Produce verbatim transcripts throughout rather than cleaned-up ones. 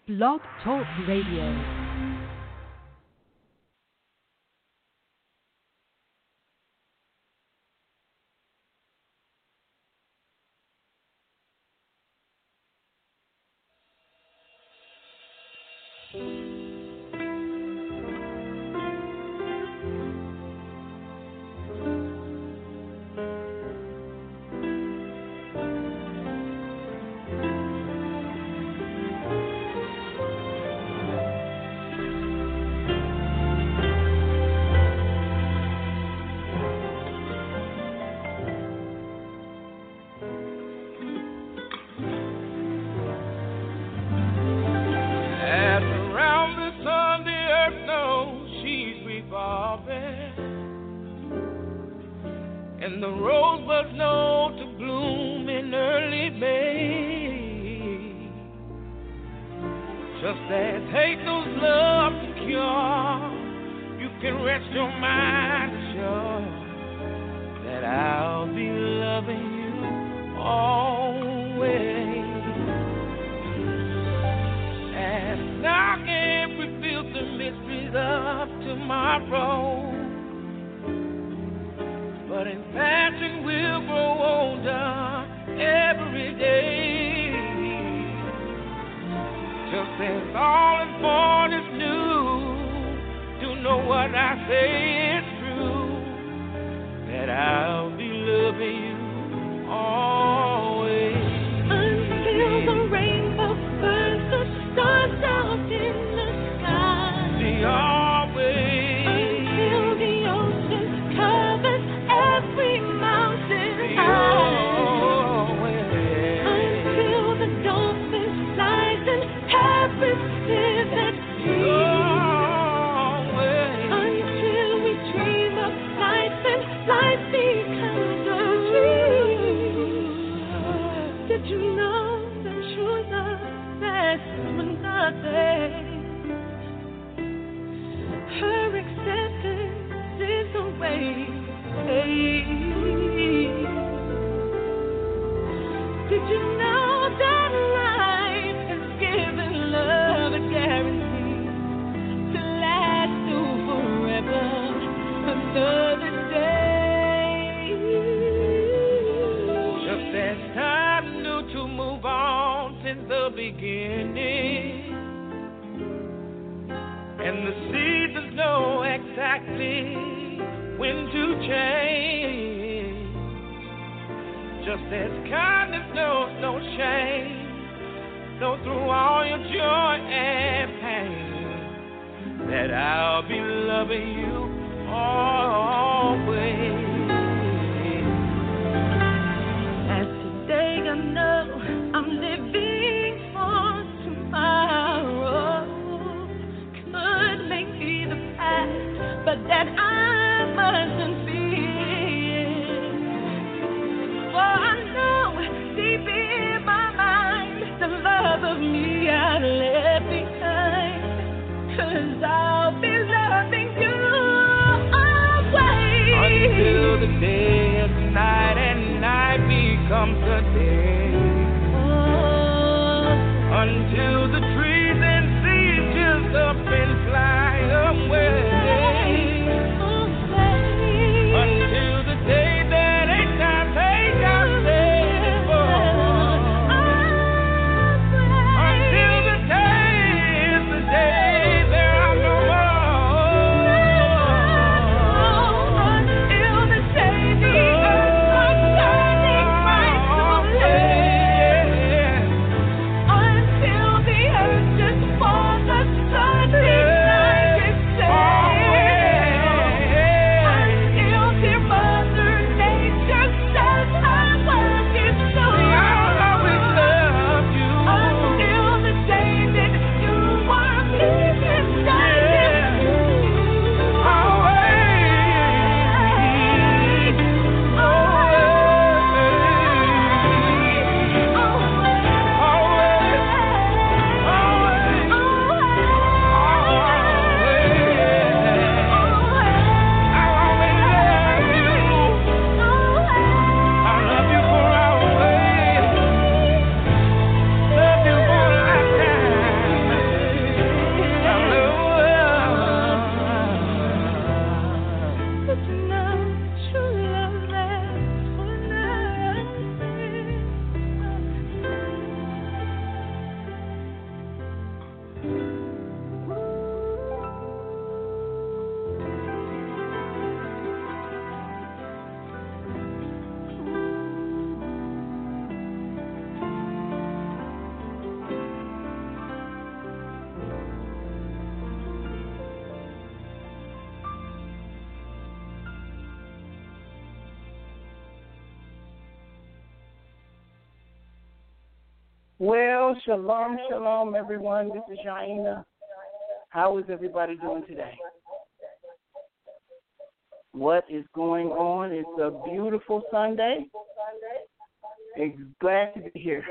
Blog Talk Radio. And the rosebuds know to bloom in early May. Just as hate knows love to cure, you can rest your mind assured that I'll be loving you always. As I can't reveal the mysteries of tomorrow, but in passion we'll grow older every day. Just as all is born is new, to know what I say is true, that I'll be loving you always. Until the rainbow burns the stars out in the sky. See, always. Until the ocean covers every mountain high, until the dolphin flies in heaven's vivid view, until we dream of life and life becomes a dream. Did you know that true love lasts for nothing? Her acceptance is a way. Hey. Did you know that life has given love a guarantee to last through forever, another day? Just as time knew to move on since the beginning, and the seasons know exactly when to change. Just as kindness knows no shame, so through all your joy and pain, that I'll be loving you always. As today I know I'm living for tomorrow, could make me the past, but that I mustn't be. For I know deep in my mind the love of me I left behind, 'cause I'll be loving you always. Until the day is night and night becomes the day. Oh. Until the trees and seas just up and fly away. Until the day that ain't time take our place for. Until the day is the day there are no more. Until the day the earth comes shining bright away. Until the earth Well, shalom, shalom, everyone. This is Jaina. How is everybody doing today? What is going on? It's a beautiful Sunday. It's glad to be here.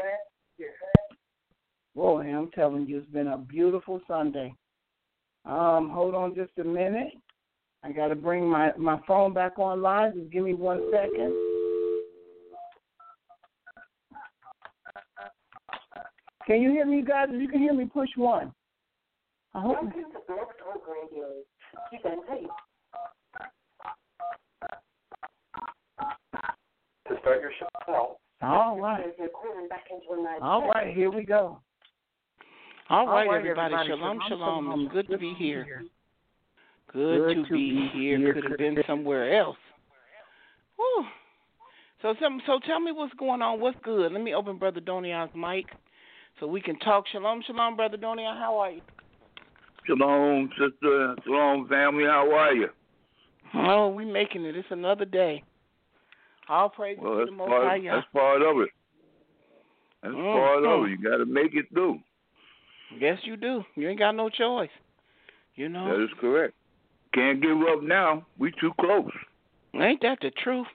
Boy, I'm telling you, it's been a beautiful Sunday. Um, hold on just a minute. I got to bring my, my phone back online. Just give me one second. Can you hear me, guys? If you can hear me, push one. I hope. Welcome to Blog Talk Radio. To start your show. All right. All right, here we go. All right, All right everybody. everybody. Shalom, shalom, shalom. It's good to be here. Good, good to, to be here. here. Could have been somewhere else. Whew. So, so tell me what's going on. What's good? Let me open Brother Donion's mic so we can talk. Shalom, shalom, Brother Donion. How are you? Shalom, sister. Shalom, family. How are you? Oh, we making it. It's another day. All praise well, to the Most part, High. That's part of it. That's mm-hmm. part of it. You got to make it through. Yes, you do. You ain't got no choice. You know. That is correct. Can't give up now. We too close. Ain't that the truth?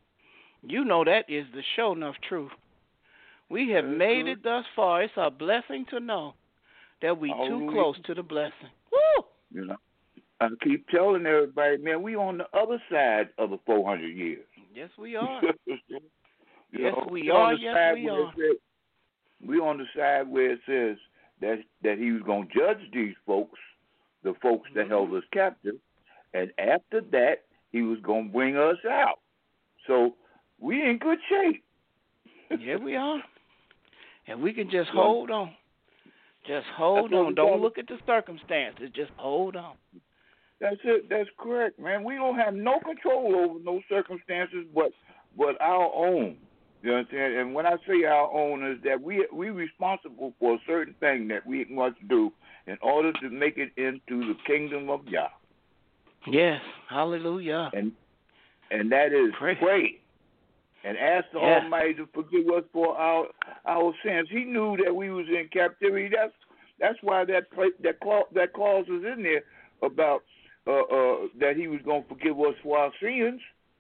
You know that is the sure enough truth. We have That's made good. it thus far. It's a blessing to know that we oh, too close to the blessing. Woo! You know, I keep telling everybody, man, we on the other side of the four hundred years. Yes, we are. yes, know, we are. Yes, we are. Said, we on the side where it says that that he was going to judge these folks, the folks that mm-hmm. held us captive, and after that, he was going to bring us out. So we in good shape. Yeah, we are. And we can just well, hold on. Just hold on. Don't look at the circumstances. Just hold on. That's it. That's correct, man. We don't have no control over no circumstances but but our own. You understand? And when I say our own is that we we responsible for a certain thing that we must do in order to make it into the kingdom of Yah. Yes. Hallelujah. And and that is pray. pray. And ask the yeah. Almighty to forgive us for our our sins. He knew that we was in captivity. That's that's why that that clause, that clause was in there about uh, uh, that He was going to forgive us for our sins.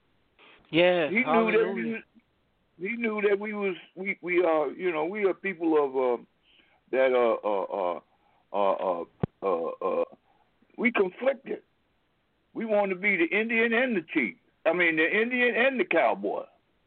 Yeah, he hallelujah. knew that we was, he knew that we was we we are you know we are people of uh, that uh uh uh uh uh, uh we conflicted. We want to be the Indian and the chief. I mean the Indian and the cowboy.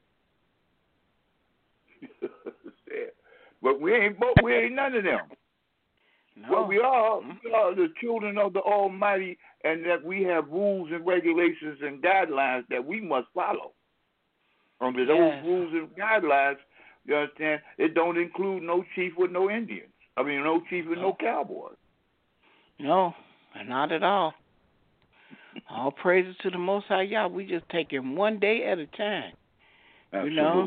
But we ain't both. We ain't none of them. No. What we are, we are the children of the Almighty, and that we have rules and regulations and guidelines that we must follow. Under yes. those rules and guidelines, you understand, it don't include no chief with no Indians. I mean, no chief with no, no cowboys. No, not at all. All praises to the Most High Yah. We just take him one day at a time. Absolutely. You know?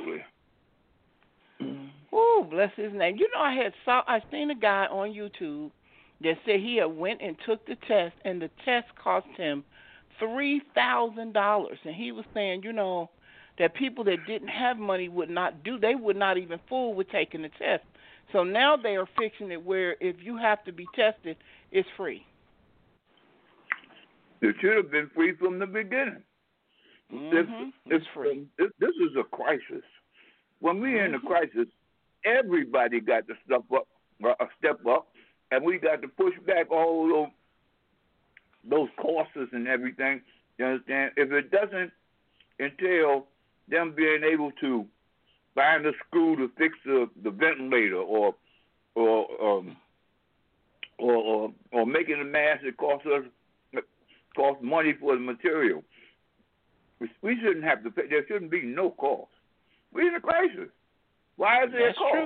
Oh, bless his name. You know, I had saw I seen a guy on YouTube that said he had went and took the test, and the test cost him three thousand dollars. And he was saying, you know, that people that didn't have money would not do. They would not even fool with taking the test. So now they are fixing it where if you have to be tested, it's free. It should have been free from the beginning. Mm-hmm. It's, it's free. This, this is a crisis. When we're in a crisis, everybody got to step up, uh, step up, and we got to push back all those those costs and everything. You understand? If it doesn't entail them being able to find a screw to fix the, the ventilator, or or um, or, or or making a mask that costs us costs money for the material, we, we shouldn't have to pay. There shouldn't be no cost. We're in a crisis. Why is there That's a cost?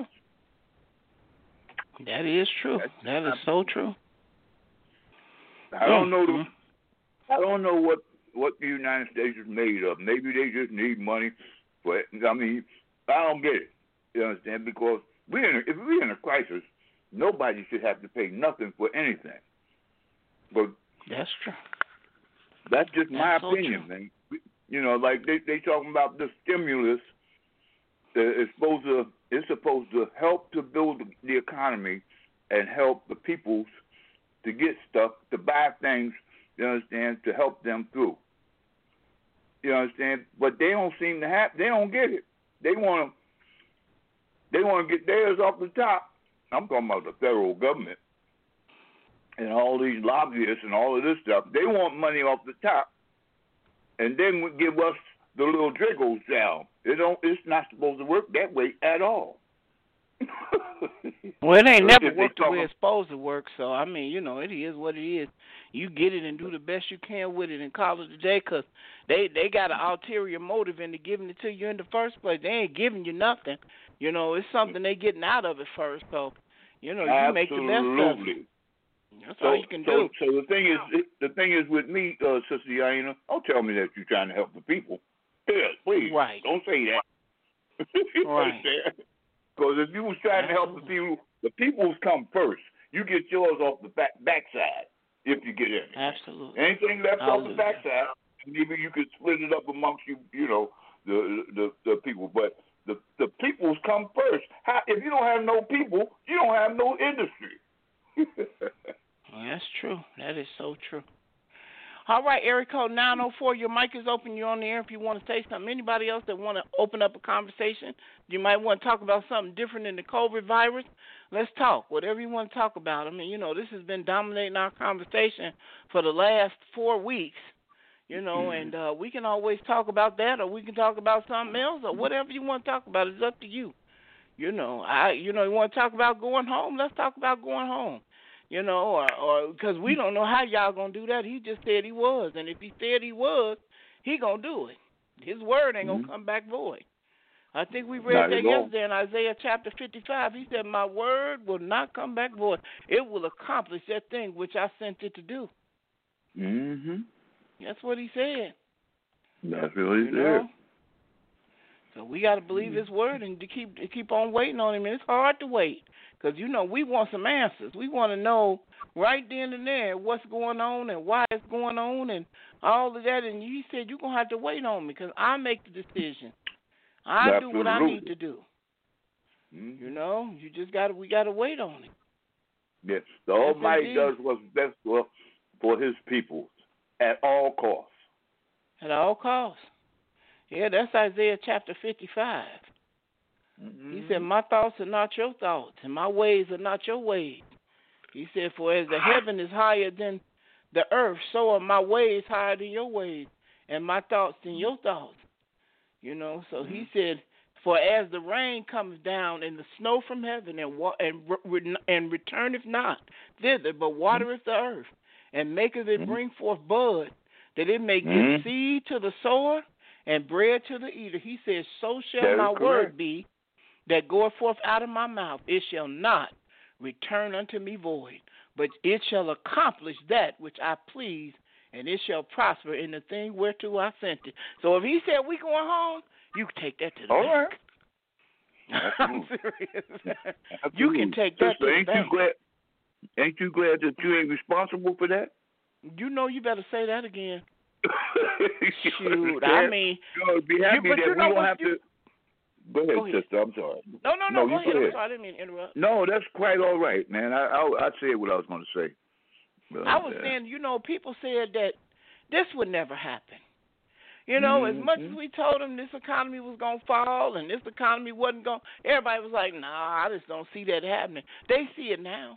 True. That is true. That's, that is so true. I don't know. The, I don't know what, what the United States is made of. Maybe they just need money for it. I mean, I don't get it. You understand? Because we're in a, if we're in a crisis, nobody should have to pay nothing for anything. But that's true. That's just that's my so opinion, true. man. You know, like they they talking about the stimulus. It's supposed to It's supposed to help to build the economy and help the peoples to get stuff, to buy things, you understand, to help them through. You understand? But they don't seem to have, they don't get it. They want to, they want to get theirs off the top. I'm talking about the federal government and all these lobbyists and all of this stuff. They want money off the top, and then would give us the little driggles down. It don't. It's not supposed to work that way at all. Well, it ain't never If they worked the talk way ab- it's supposed to work. So I mean, you know, it is what it is. You get it and do the best you can with it and call it a day, because they they got an ulterior motive into giving it to you in the first place. They ain't giving you nothing. You know, it's something they getting out of it first. So, you know, you make the best of it. Absolutely. That's So, all you can so, do. so the thing is, the thing is with me, uh, Sister Yaina, don't tell me that you're trying to help the people. Yeah, please, Right. don't say that. You Right. understand? Because if you was trying to help the people, the people's come first. You get yours off the back backside if you get any. Absolutely. Anything left off the Hallelujah. backside, maybe you could split it up amongst you, you know, the the, the people. But the the people's come first. How, if you don't have no people, you don't have no industry. Well, that's true. That is so true. All right, area code nine oh four, your mic is open. You're on the air if you want to say something. Anybody else that want to open up a conversation? You might want to talk about something different than the COVID virus. Let's talk. Whatever you want to talk about. I mean, you know, this has been dominating our conversation for the last four weeks, you know, and uh, we can always talk about that, or we can talk about something else, or whatever you want to talk about. It's up to you. You know, I, you know, you want to talk about going home? Let's talk about going home. You know, or or because we don't know how y'all gonna do that. He just said he was, and if he said he was, he gonna do it. His word ain't Mm-hmm. gonna come back void. I think we read Not that at all. yesterday in Isaiah chapter fifty-five. He said, "My word will not come back void. It will accomplish that thing which I sent it to do." Mm-hmm. That's what he said. That's really You there. know. So we got to believe his word and to keep to keep on waiting on him. And it's hard to wait. Because, you know, we want some answers. We want to know right then and there what's going on and why it's going on and all of that. And he said, you're going to have to wait on me because I make the decision. I do what I Absolutely. need to do. Mm-hmm. You know, you just got to, we got to wait on him. Yes, the Yes, Almighty indeed. does what's best for, for his people at all costs. At all costs. Yeah, that's Isaiah chapter fifty-five. Mm-hmm. He said, my thoughts are not your thoughts, and my ways are not your ways. He said, for as the heaven is higher than the earth, so are my ways higher than your ways, and my thoughts than your thoughts. You know, so he said, for as the rain comes down and the snow from heaven and wa- and, re- and returneth not thither, but watereth the earth, and maketh it bring forth bud, that it may give Mhm. seed to the sower and bread to the eater. He says, so shall That is my correct. word be that goeth forth out of my mouth. It shall not return unto me void, but it shall accomplish that which I please, and it shall prosper in the thing whereto I sent it. So if he said we going home, you can take that to the All bank. right. I'm serious. You Absolutely. can take that Sister, to the ain't bank. you glad? Ain't you glad that you ain't responsible for that? You know you better say that again. You Shoot, I understand? mean, you ought to be happy but that you we know don't what, have you- to. Go ahead, Go ahead. sister. I'm sorry. no, no, no, No, go you ahead. go I'm ahead. sorry, I didn't mean to interrupt. No, that's quite all right, man. I I, I said what I was going to say. But, I was uh, saying, you know, people said that this would never happen. You know, as much as Mhm. we told them this economy was going to fall and this economy wasn't going, everybody was like, nah, I just don't see that happening. They see it now.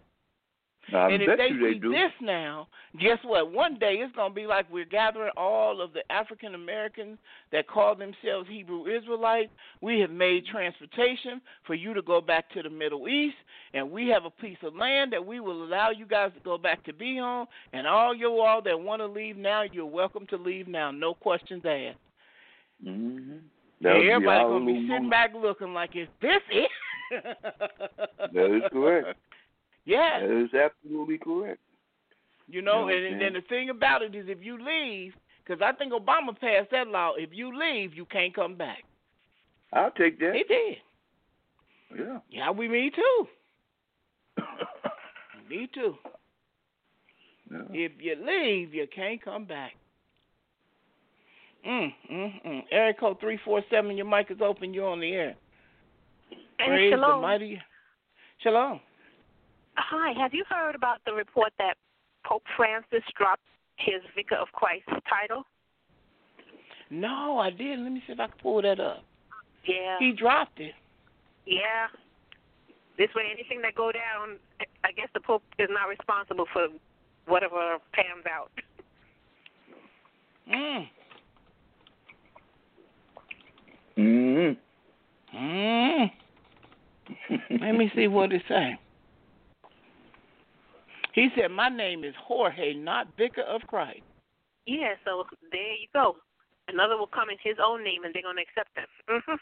I and if bet they you they see do. this now, guess what? One day it's going to be like we're gathering all of the African Americans that call themselves Hebrew Israelites. We have made transportation for you to go back to the Middle East, and we have a piece of land that we will allow you guys to go back to be on. And all you all that want to leave now, you're welcome to leave now. No questions asked. Mm-hmm. And everybody's going to be sitting back looking like, is this it? That is correct. Yeah. That is absolutely correct. You know, You and, and then understand? the thing about it is if you leave, because I think Obama passed that law, if you leave, you can't come back. I'll take that. He did. Yeah. Yeah, we, me too. Me too. Yeah. If you leave, you can't come back. Mm, mm, mm. Area code three four seven, your mic is open. You're on the air. And Praise shalom. the mighty. Shalom. Hi, have you heard about the report that Pope Francis dropped his Vicar of Christ title? No, I didn't. Let me see if I can pull that up. Yeah. He dropped it. Yeah. This way, anything that go down, I guess the Pope is not responsible for whatever pans out. Mm. Mm. Mm. Let me see what it say. He said, my name is Jorge, not Vicar of Christ. Yeah, so there you go. Another will come in his own name, and they're going to accept him. Mm-hmm.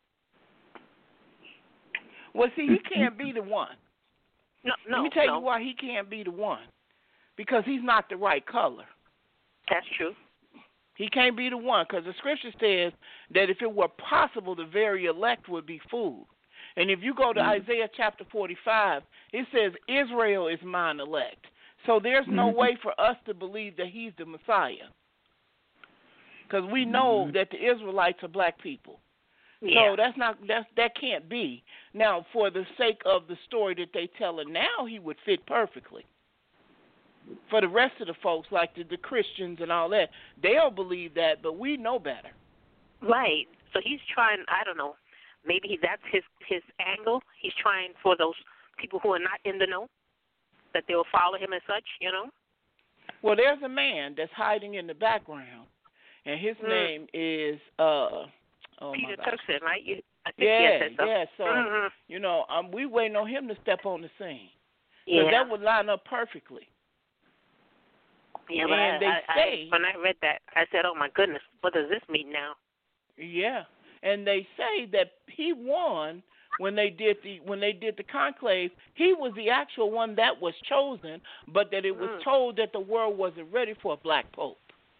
Well, see, he can't be the one. No, no, Let me tell no. you why he can't be the one. Because he's not the right color. That's true. He can't be the one because the scripture says that if it were possible, the very elect would be fooled. And if you go to mm-hmm. Isaiah chapter forty-five, it says Israel is mine elect. So there's no mm-hmm. way for us to believe that he's the Messiah. Because we know mm-hmm. that the Israelites are black people. Yeah. So that's not that's that can't be. Now, for the sake of the story that they tell it now, he would fit perfectly. For the rest of the folks, like the, the Christians and all that, they'll believe that, but we know better. Right. So he's trying, I don't know, maybe he, that's his, his angle. He's trying for those people who are not in the know, that they will follow him as such, you know? Well, there's a man that's hiding in the background, and his mm. name is uh, oh Peter my Turkson, right? You, I think yeah, he said so. yeah. So, mm-hmm. you know, um, we waiting on him to step on the scene. Yeah. Because that would line up perfectly. Yeah, but and I, they I, say, I, when I read that, I said, oh, my goodness, what does this mean now? Yeah, and they say that he won when they did the when they did the conclave. He was the actual one that was chosen, but that it was mm. told that the world wasn't ready for a black pope.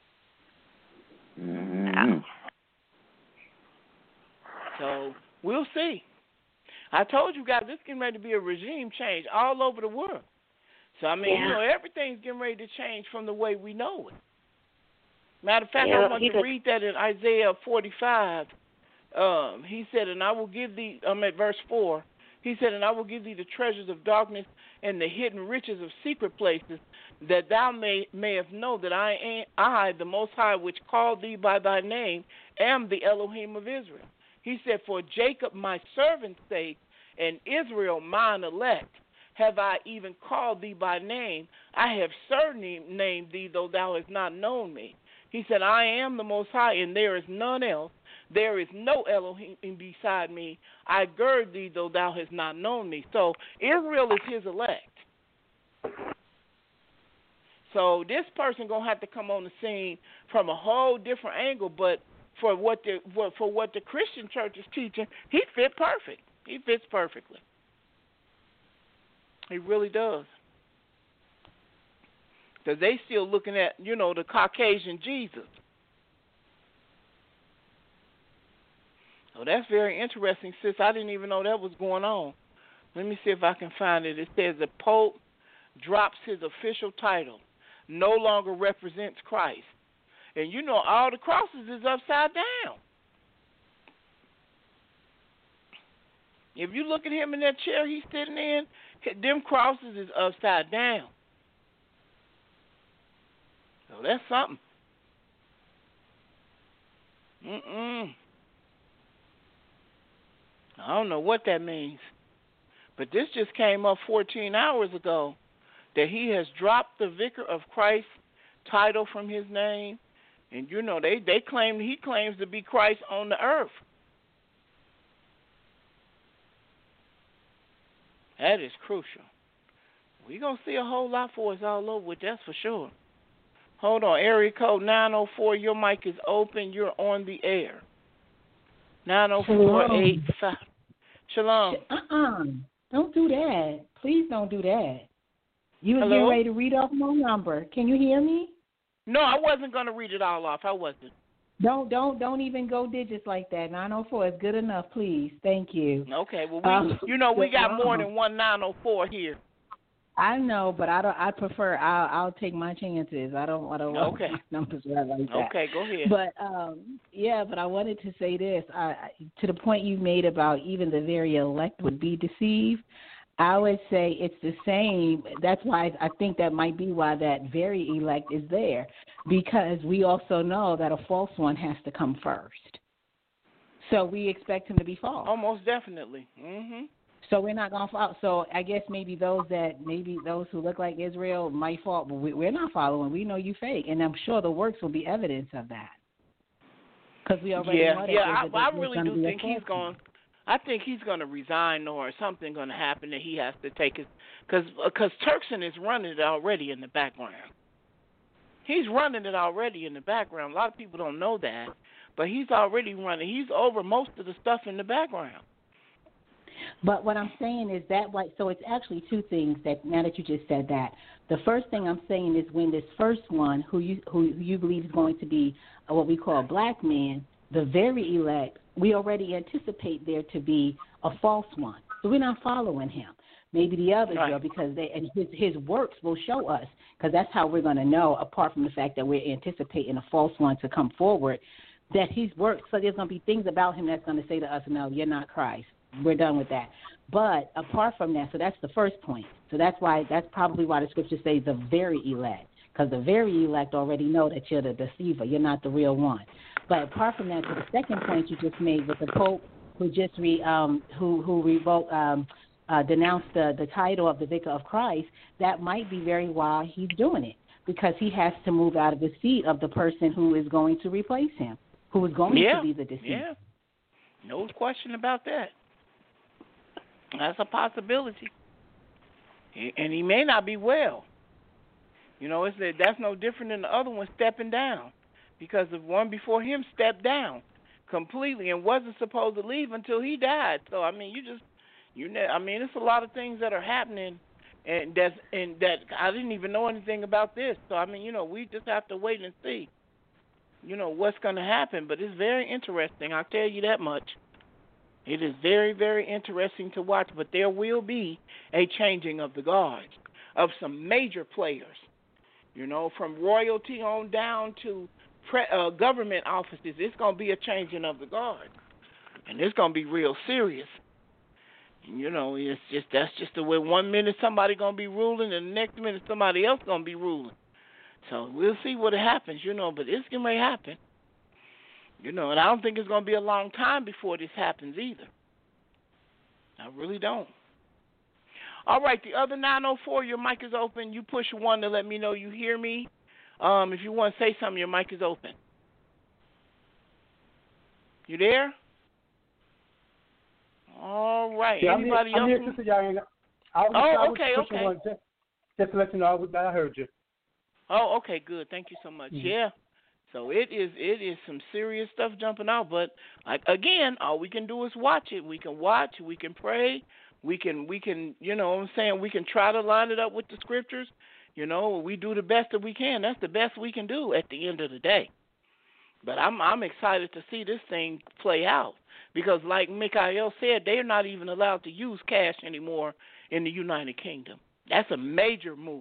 Mm-hmm. So we'll see. I told you guys this is getting ready to be a regime change all over the world. So, I mean, yeah. you know, everything's getting ready to change from the way we know it. Matter of fact, yeah, I want to read that in Isaiah forty-five. Um, he said, and I will give thee, I'm at verse four. He said, and I will give thee the treasures of darkness and the hidden riches of secret places, that thou may mayest know that I am I, the Most High, which called thee by thy name, am the Elohim of Israel. He said, for Jacob my servant's sake, and Israel mine elect, have I even called thee by name. I have surnamed thee, though thou hast not known me. He said, I am the Most High, and there is none else. There is no Elohim beside me. I gird thee, though thou hast not known me. So Israel is his elect. So this person going to have to come on the scene from a whole different angle, but for what the for what the Christian church is teaching, he fit perfect. He fits perfectly. He really does. Because they still looking at, you know, the Caucasian Jesus. Oh, that's very interesting, sis. I didn't even know that was going on. Let me see if I can find it. It says the Pope drops his official title, no longer represents Christ. And you know, all the crosses is upside down. If you look at him in that chair he's sitting in, them crosses is upside down. So that's something. Mm-mm. I don't know what that means. But this just came up fourteen hours ago that he has dropped the Vicar of Christ title from his name. And, you know, they, they claim he claims to be Christ on the earth. That is crucial. We're going to see a whole lot for us all over with, that's for sure. Hold on, area code nine oh four, your mic is open, you're on the air. nine oh four eight five. Shalom. Uh-uh. Don't do that. Please don't do that. You were Hello? getting ready to read off my number. Can you hear me? No, I wasn't going to read it all off. I wasn't. Don't don't don't even go digits like that. nine oh four is good enough, please. Thank you. Okay. Well, we, um, you know, we got uh-huh. more than one nine oh four here. I know, but I don't. I prefer. I'll, I'll take my chances. I don't. I don't want Okay. my numbers right like that. Okay, go ahead. But um, yeah, but I wanted to say this. I, to the point you made about even the very elect would be deceived. I would say it's the same. That's why I think that might be why that very elect is there, because we also know that a false one has to come first. So we expect him to be false. Almost definitely. Mhm. So we're not gonna follow. So I guess maybe those that maybe those who look like Israel might fall, but we, we're not following. We know you fake, and I'm sure the works will be evidence of that. Because we already yeah, know that. Yeah, there's, I, I there's really gonna do be a think he's false going. one. I think he's going to resign, or something going to happen that he has to take his, because because Turkson is running it already in the background. He's running it already in the background. A lot of people don't know that, but he's already running. He's over most of the stuff in the background. But what I'm saying is that, like, so it's actually two things that now that you just said that. The first thing I'm saying is when this first one, who you who you believe is going to be what we call a black man, the very elect, we already anticipate there to be a false one. So we're not following him. Maybe the others right. will, because they and his his works will show us, because that's how we're going to know, apart from the fact that we're anticipating a false one to come forward, that his works, so there's going to be things about him that's going to say to us, no, you're not Christ. We're done with that. But apart from that, so that's the first point. So that's why that's probably why the scriptures say the very elect, because the very elect already know that you're the deceiver. You're not the real one. But apart from that, to the second point you just made with the Pope who just re, um, who who revoked um, uh, denounced the the title of the Vicar of Christ, that might be very why he's doing it, because he has to move out of the seat of the person who is going to replace him, who is going yeah. to be the deceiver. Yeah, no question about that. That's a possibility, and he may not be well. You know, it's that that's no different than the other one stepping down, because the one before him stepped down completely and wasn't supposed to leave until he died. So I mean, you just you know, I mean, it's a lot of things that are happening, and that's and that I didn't even know anything about this. So I mean, you know, we just have to wait and see, you know, what's going to happen. But it's very interesting. I'll tell you that much. It is very, very interesting to watch, but there will be a changing of the guards of some major players, you know, from royalty on down to pre- uh, government offices. It's going to be a changing of the guard, and it's going to be real serious. You know, it's just that's just the way. One minute somebody going to be ruling, and the next minute somebody else going to be ruling. So we'll see what happens, you know, but it's going to happen. You know, and I don't think it's going to be a long time before this happens either. I really don't. All right, the other nine oh four, your mic is open. You push one to let me know you hear me. Um, if you want to say something, your mic is open. You there? All right. Yeah, Anybody I'm here, else? I'm here, Sister Diana. I was, Oh, I was okay, pushing okay. One just, just to let you know that I heard you. Oh, okay, good. Thank you so much. Mm-hmm. Yeah. So it is it is some serious stuff jumping out, but like again, all we can do is watch it. We can watch, we can pray, we can we can you know what I'm saying, we can try to line it up with the scriptures. You know, we do the best that we can. That's the best we can do at the end of the day. But I'm I'm excited to see this thing play out, because like Mikael said, they're not even allowed to use cash anymore in the United Kingdom. That's a major move.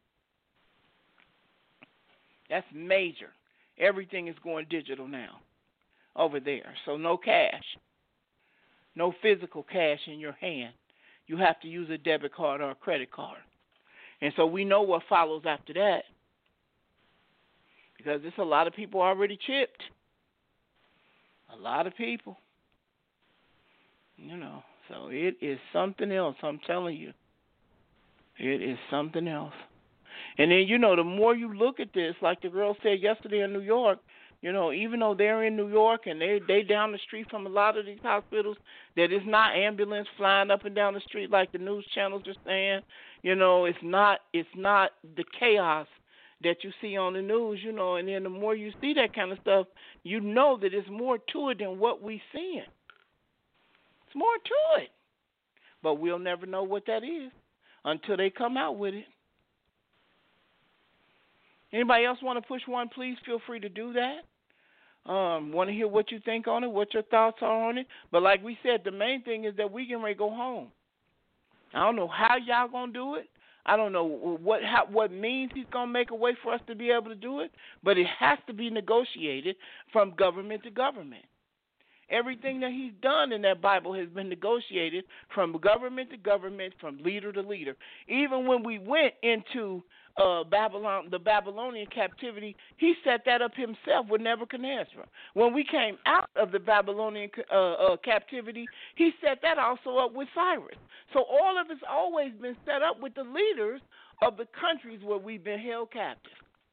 That's major. Everything is going digital now over there. So no cash, no physical cash in your hand. You have to use a debit card or a credit card. And so we know what follows after that, because there's a lot of people already chipped. A lot of people. You know, so it is something else, I'm telling you. It is something else. And then, you know, the more you look at this, like the girl said yesterday in New York, you know, even though they're in New York and they they down the street from a lot of these hospitals, that it's not ambulance flying up and down the street like the news channels are saying. You know, it's not it's not the chaos that you see on the news, you know, and then the more you see that kind of stuff, you know that it's more to it than what we seeing. It's more to it. But we'll never know what that is until they come out with it. Anybody else want to push one, please feel free to do that. Um, want to hear what you think on it, what your thoughts are on it. But like we said, the main thing is that we can ready to go home. I don't know how y'all going to do it. I don't know what how, what means he's going to make a way for us to be able to do it, but it has to be negotiated from government to government. Everything that he's done in that Bible has been negotiated from government to government, from leader to leader. Even when we went into uh, Babylon, the Babylonian captivity, he set that up himself with Nebuchadnezzar. When we came out of the Babylonian uh, uh, captivity, he set that also up with Cyrus. So all of it's always been set up with the leaders of the countries where we've been held captive.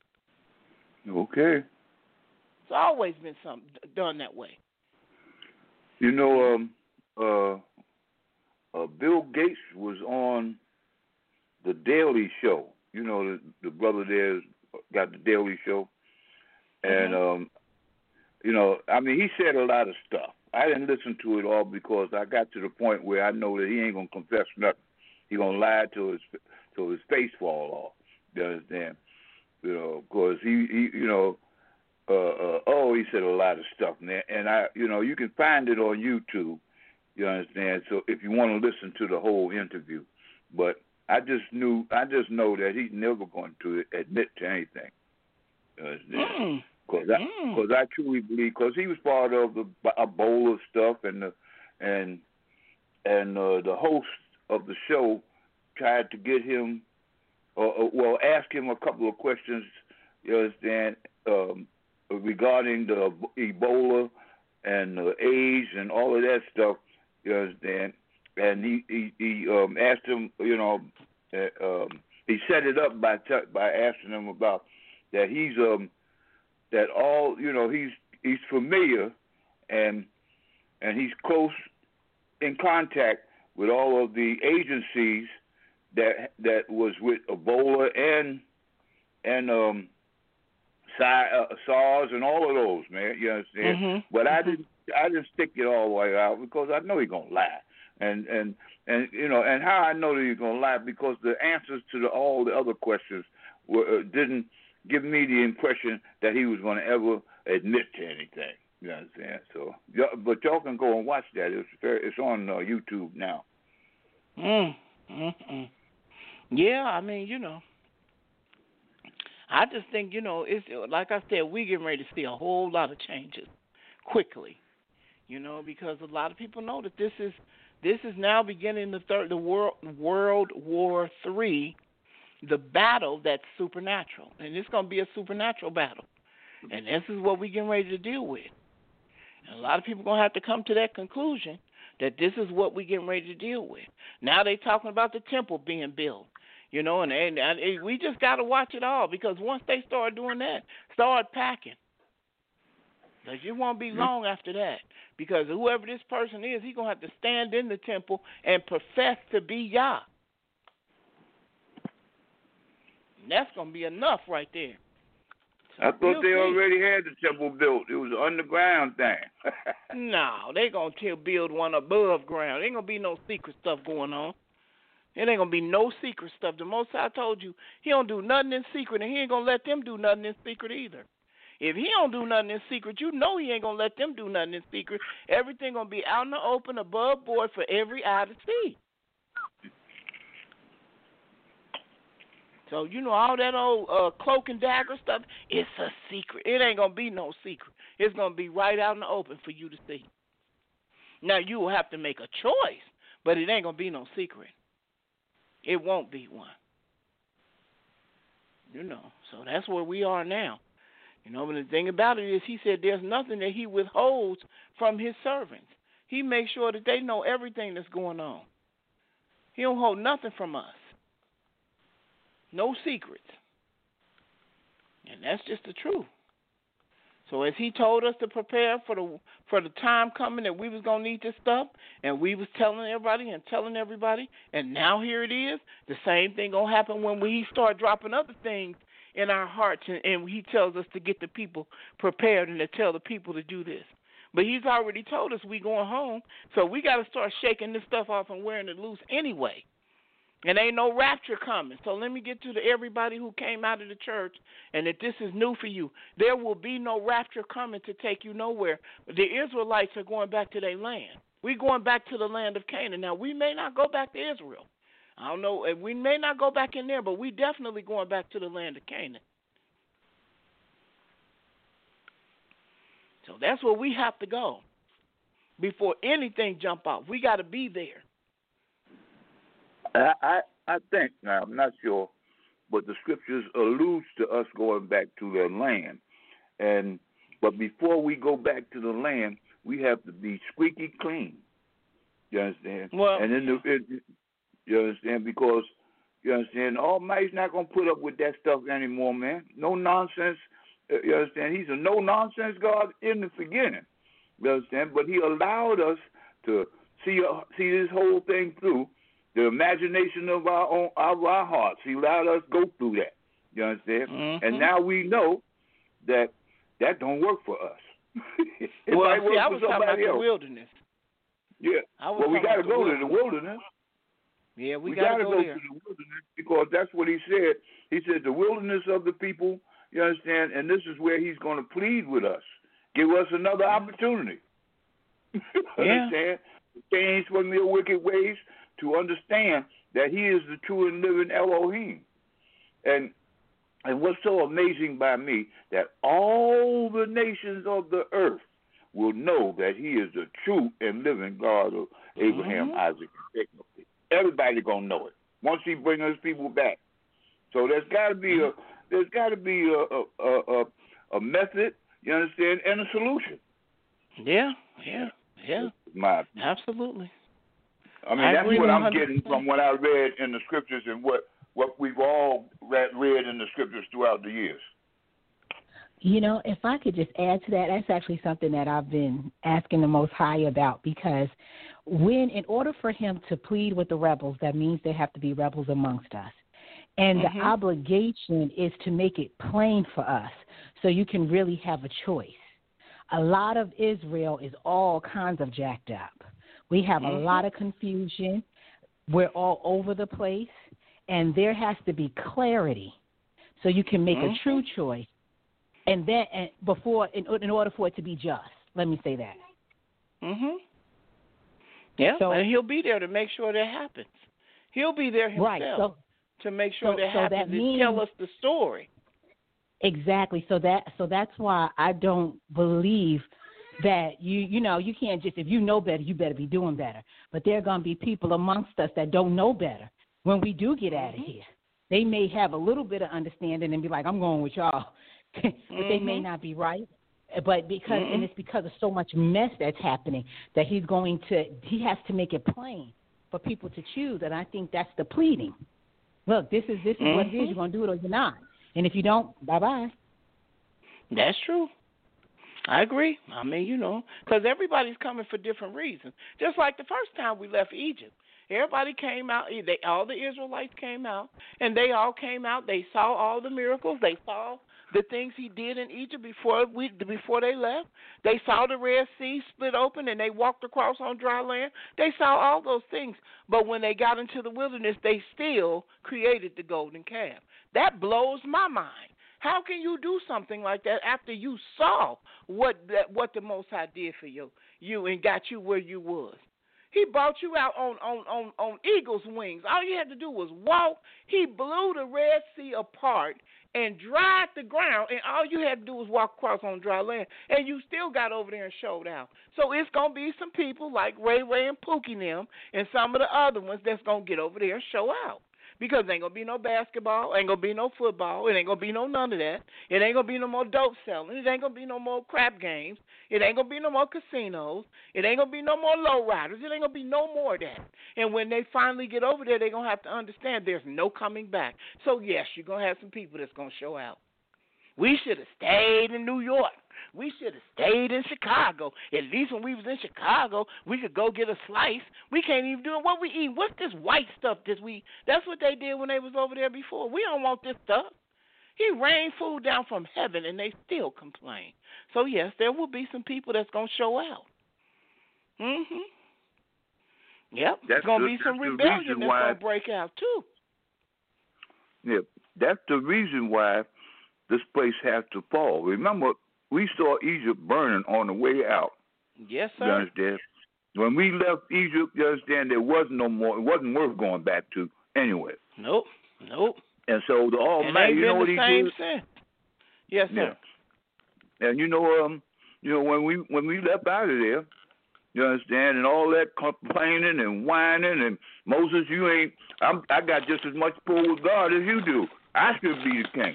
Okay. It's always been something done that way. You know, um, uh, uh, Bill Gates was on the Daily Show. You know, the, the brother there's got the Daily Show. And, um, you know, I mean, he said a lot of stuff. I didn't listen to it all because I got to the point where I know that he ain't going to confess nothing. He going to lie till his, till his face fall off. You understand? You know, because he, he, you know, Uh, uh, oh, he said a lot of stuff, man. And I, you know, you can find it on YouTube. You understand? So if you want to listen to the whole interview, but I just knew, I just know that he's never going to admit to anything. You understand? Because mm. I, because I truly believe, because he was part of the Ebola stuff, and the, and and uh, the host of the show tried to get him, uh, uh, well, ask him a couple of questions. You understand? Um, regarding the Ebola and the AIDS and all of that stuff, you understand? And he he, he um, asked him, you know, uh, um, he set it up by t- by asking him about that he's um that all you know he's he's familiar and and he's close in contact with all of the agencies that that was with Ebola and and um. SARS and all of those, man. You understand? Mm-hmm. But I mm-hmm. didn't. I didn't stick it all the way out because I know he's gonna lie, and and and you know, and how I know that he's gonna lie because the answers to the, all the other questions were, uh, didn't give me the impression that he was gonna ever admit to anything. You understand? So, but y'all can go and watch that. It's very, it's on uh, YouTube now. Mm. Mm-mm. Yeah, I mean, you know. I just think, you know, it's like I said, we getting ready to see a whole lot of changes quickly, you know, because a lot of people know that this is this is now beginning the third the world World War Three, the battle that's supernatural, and it's going to be a supernatural battle, and this is what we getting ready to deal with. And a lot of people are going to have to come to that conclusion that this is what we getting ready to deal with. Now they talking about the temple being built. You know, and, and, and we just got to watch it all because once they start doing that, start packing. Because it won't be long after that. Because whoever this person is, he's going to have to stand in the temple and profess to be Yah. And that's going to be enough right there. So I thought we'll they see. already had the temple built. It was an underground thing. No, they going to build one above ground. There ain't going to be no secret stuff going on. It ain't going to be no secret stuff. The Most High told you he don't do nothing in secret, and he ain't going to let them do nothing in secret either. If he don't do nothing in secret, you know he ain't going to let them do nothing in secret. Everything going to be out in the open, above board for every eye to see. So, you know, all that old uh, cloak and dagger stuff, it's a secret. It ain't going to be no secret. It's going to be right out in the open for you to see. Now, you will have to make a choice, but it ain't going to be no secret. It won't be one. You know, so that's where we are now. You know, but the thing about it is he said there's nothing that he withholds from his servants. He makes sure that they know everything that's going on. He don't hold nothing from us. No secrets. And that's just the truth. So as he told us to prepare for the for the time coming that we was gonna need this stuff, and we was telling everybody and telling everybody, and now here it is, the same thing gonna happen when we start dropping other things in our hearts, and, and he tells us to get the people prepared and to tell the people to do this. But he's already told us we going home, so we got to start shaking this stuff off and wearing it loose anyway. And ain't no rapture coming. So let me get to the everybody who came out of the church and that this is new for you. There will be no rapture coming to take you nowhere. The Israelites are going back to their land. We're going back to the land of Canaan. Now, we may not go back to Israel, I don't know. We may not go back in there, but we definitely going back to the land of Canaan. So that's where we have to go before anything jump off. We got to be there. I, I I think, now I'm not sure, but the scriptures alludes to us going back to their land. And but before we go back to the land, we have to be squeaky clean. You understand? Well, and in the it, you understand because you understand Almighty's not gonna put up with that stuff anymore, man. No nonsense. You understand? He's a no nonsense God in the beginning. You understand? But He allowed us to see uh, see this whole thing through. The imagination of our own of our hearts. He allowed us to go through that. You understand? Mm-hmm. And now we know that that don't work for us. it well, might see, work I for was talking about somebody the else. wilderness. Yeah. I was well, we got to the go wilderness. to the wilderness. Yeah, we, we got to go, go there. to the wilderness because that's what He said. He said the wilderness of the people. You understand? And this is where He's going to plead with us. Give us another opportunity. Yeah. Understand? Change from their wicked ways to understand that He is the true and living Elohim. And and what's so amazing by me, that all the nations of the earth will know that He is the true and living God of Abraham, mm-hmm. Isaac, and Jacob. Everybody gonna know it once He brings His people back. So there's got to be a there's got to be a a, a a method, you understand, and a solution. Yeah, yeah, yeah. My absolutely. I mean, I that's agree what I'm one hundred percent. getting from what I read in the scriptures and what, what we've all read, read in the scriptures throughout the years. You know, if I could just add to that, that's actually something that I've been asking the Most High about, because when, in order for Him to plead with the rebels, that means there have to be rebels amongst us. And mm-hmm. the obligation is to make it plain for us so you can really have a choice. A lot of Israel is all kinds of jacked up. We have mm-hmm. a lot of confusion. We're all over the place. And there has to be clarity so you can make mm-hmm. a true choice. And then, and before, in, in order for it to be just, let me say that. Mhm. Yeah, so, and He'll be there to make sure that happens. He'll be there Himself right, so, to make sure so, that so happens that and means, tell us the story. Exactly. So that, so that's why I don't believe that you, you know, you can't just, if you know better, you better be doing better. But there are going to be people amongst us that don't know better when we do get out of mm-hmm. here. They may have a little bit of understanding and be like, I'm going with y'all. but mm-hmm. they may not be right. But because, mm-hmm. and it's because of so much mess that's happening that he's going to, he has to make it plain for people to choose. And I think that's the pleading. Look, this is, this is mm-hmm. what it is. You're going to do it or you're not. And if you don't, bye-bye. That's true. I agree. I mean, you know, because everybody's coming for different reasons. Just like the first time we left Egypt. Everybody came out. They, all the Israelites came out, and they all came out. They saw all the miracles. They saw the things He did in Egypt before we before they left. They saw the Red Sea split open, and they walked across on dry land. They saw all those things. But when they got into the wilderness, they still created the golden calf. That blows my mind. How can you do something like that after you saw what that, what the Most High did for you, you and got you where you was? He brought you out on, on, on, on eagle's wings. All you had to do was walk. He blew the Red Sea apart and dried the ground, and all you had to do was walk across on dry land, and you still got over there and showed out. So it's going to be some people like Ray Ray and Pookie and them and some of the other ones that's going to get over there and show out. Because there ain't going to be no basketball, ain't going to be no football, it ain't going to be no none of that. It ain't going to be no more dope selling. It ain't going to be no more crap games. It ain't going to be no more casinos. It ain't going to be no more low riders. It ain't going to be no more of that. And when they finally get over there, they're going to have to understand there's no coming back. So, yes, you're going to have some people that's going to show out. We should have stayed in New York. We should have stayed in Chicago. At least when we was in Chicago, we could go get a slice. We can't even do it. What we eat? What's this white stuff that we? That's what they did when they was over there before. We don't want this stuff. He rained food down from heaven, and they still complain. So, yes, there will be some people that's going to show out. Mm-hmm. Yep. That's There's going to the, be some the rebellion that's why, going to break out, too. Yeah, that's the reason why this place has to fall. Remember, we saw Egypt burning on the way out. Yes, sir. You understand? When we left Egypt, you understand, there was no more, it wasn't worth going back to. anyway. Nope. Nope. And so the Almighty, it ain't you know been what the he same did? since. Yes, sir. Yeah. And you know, um, you know when we when we left out of there, you understand, and all that complaining and whining and Moses, you ain't. I'm, I got just as much pull with God as you do. I should be the king.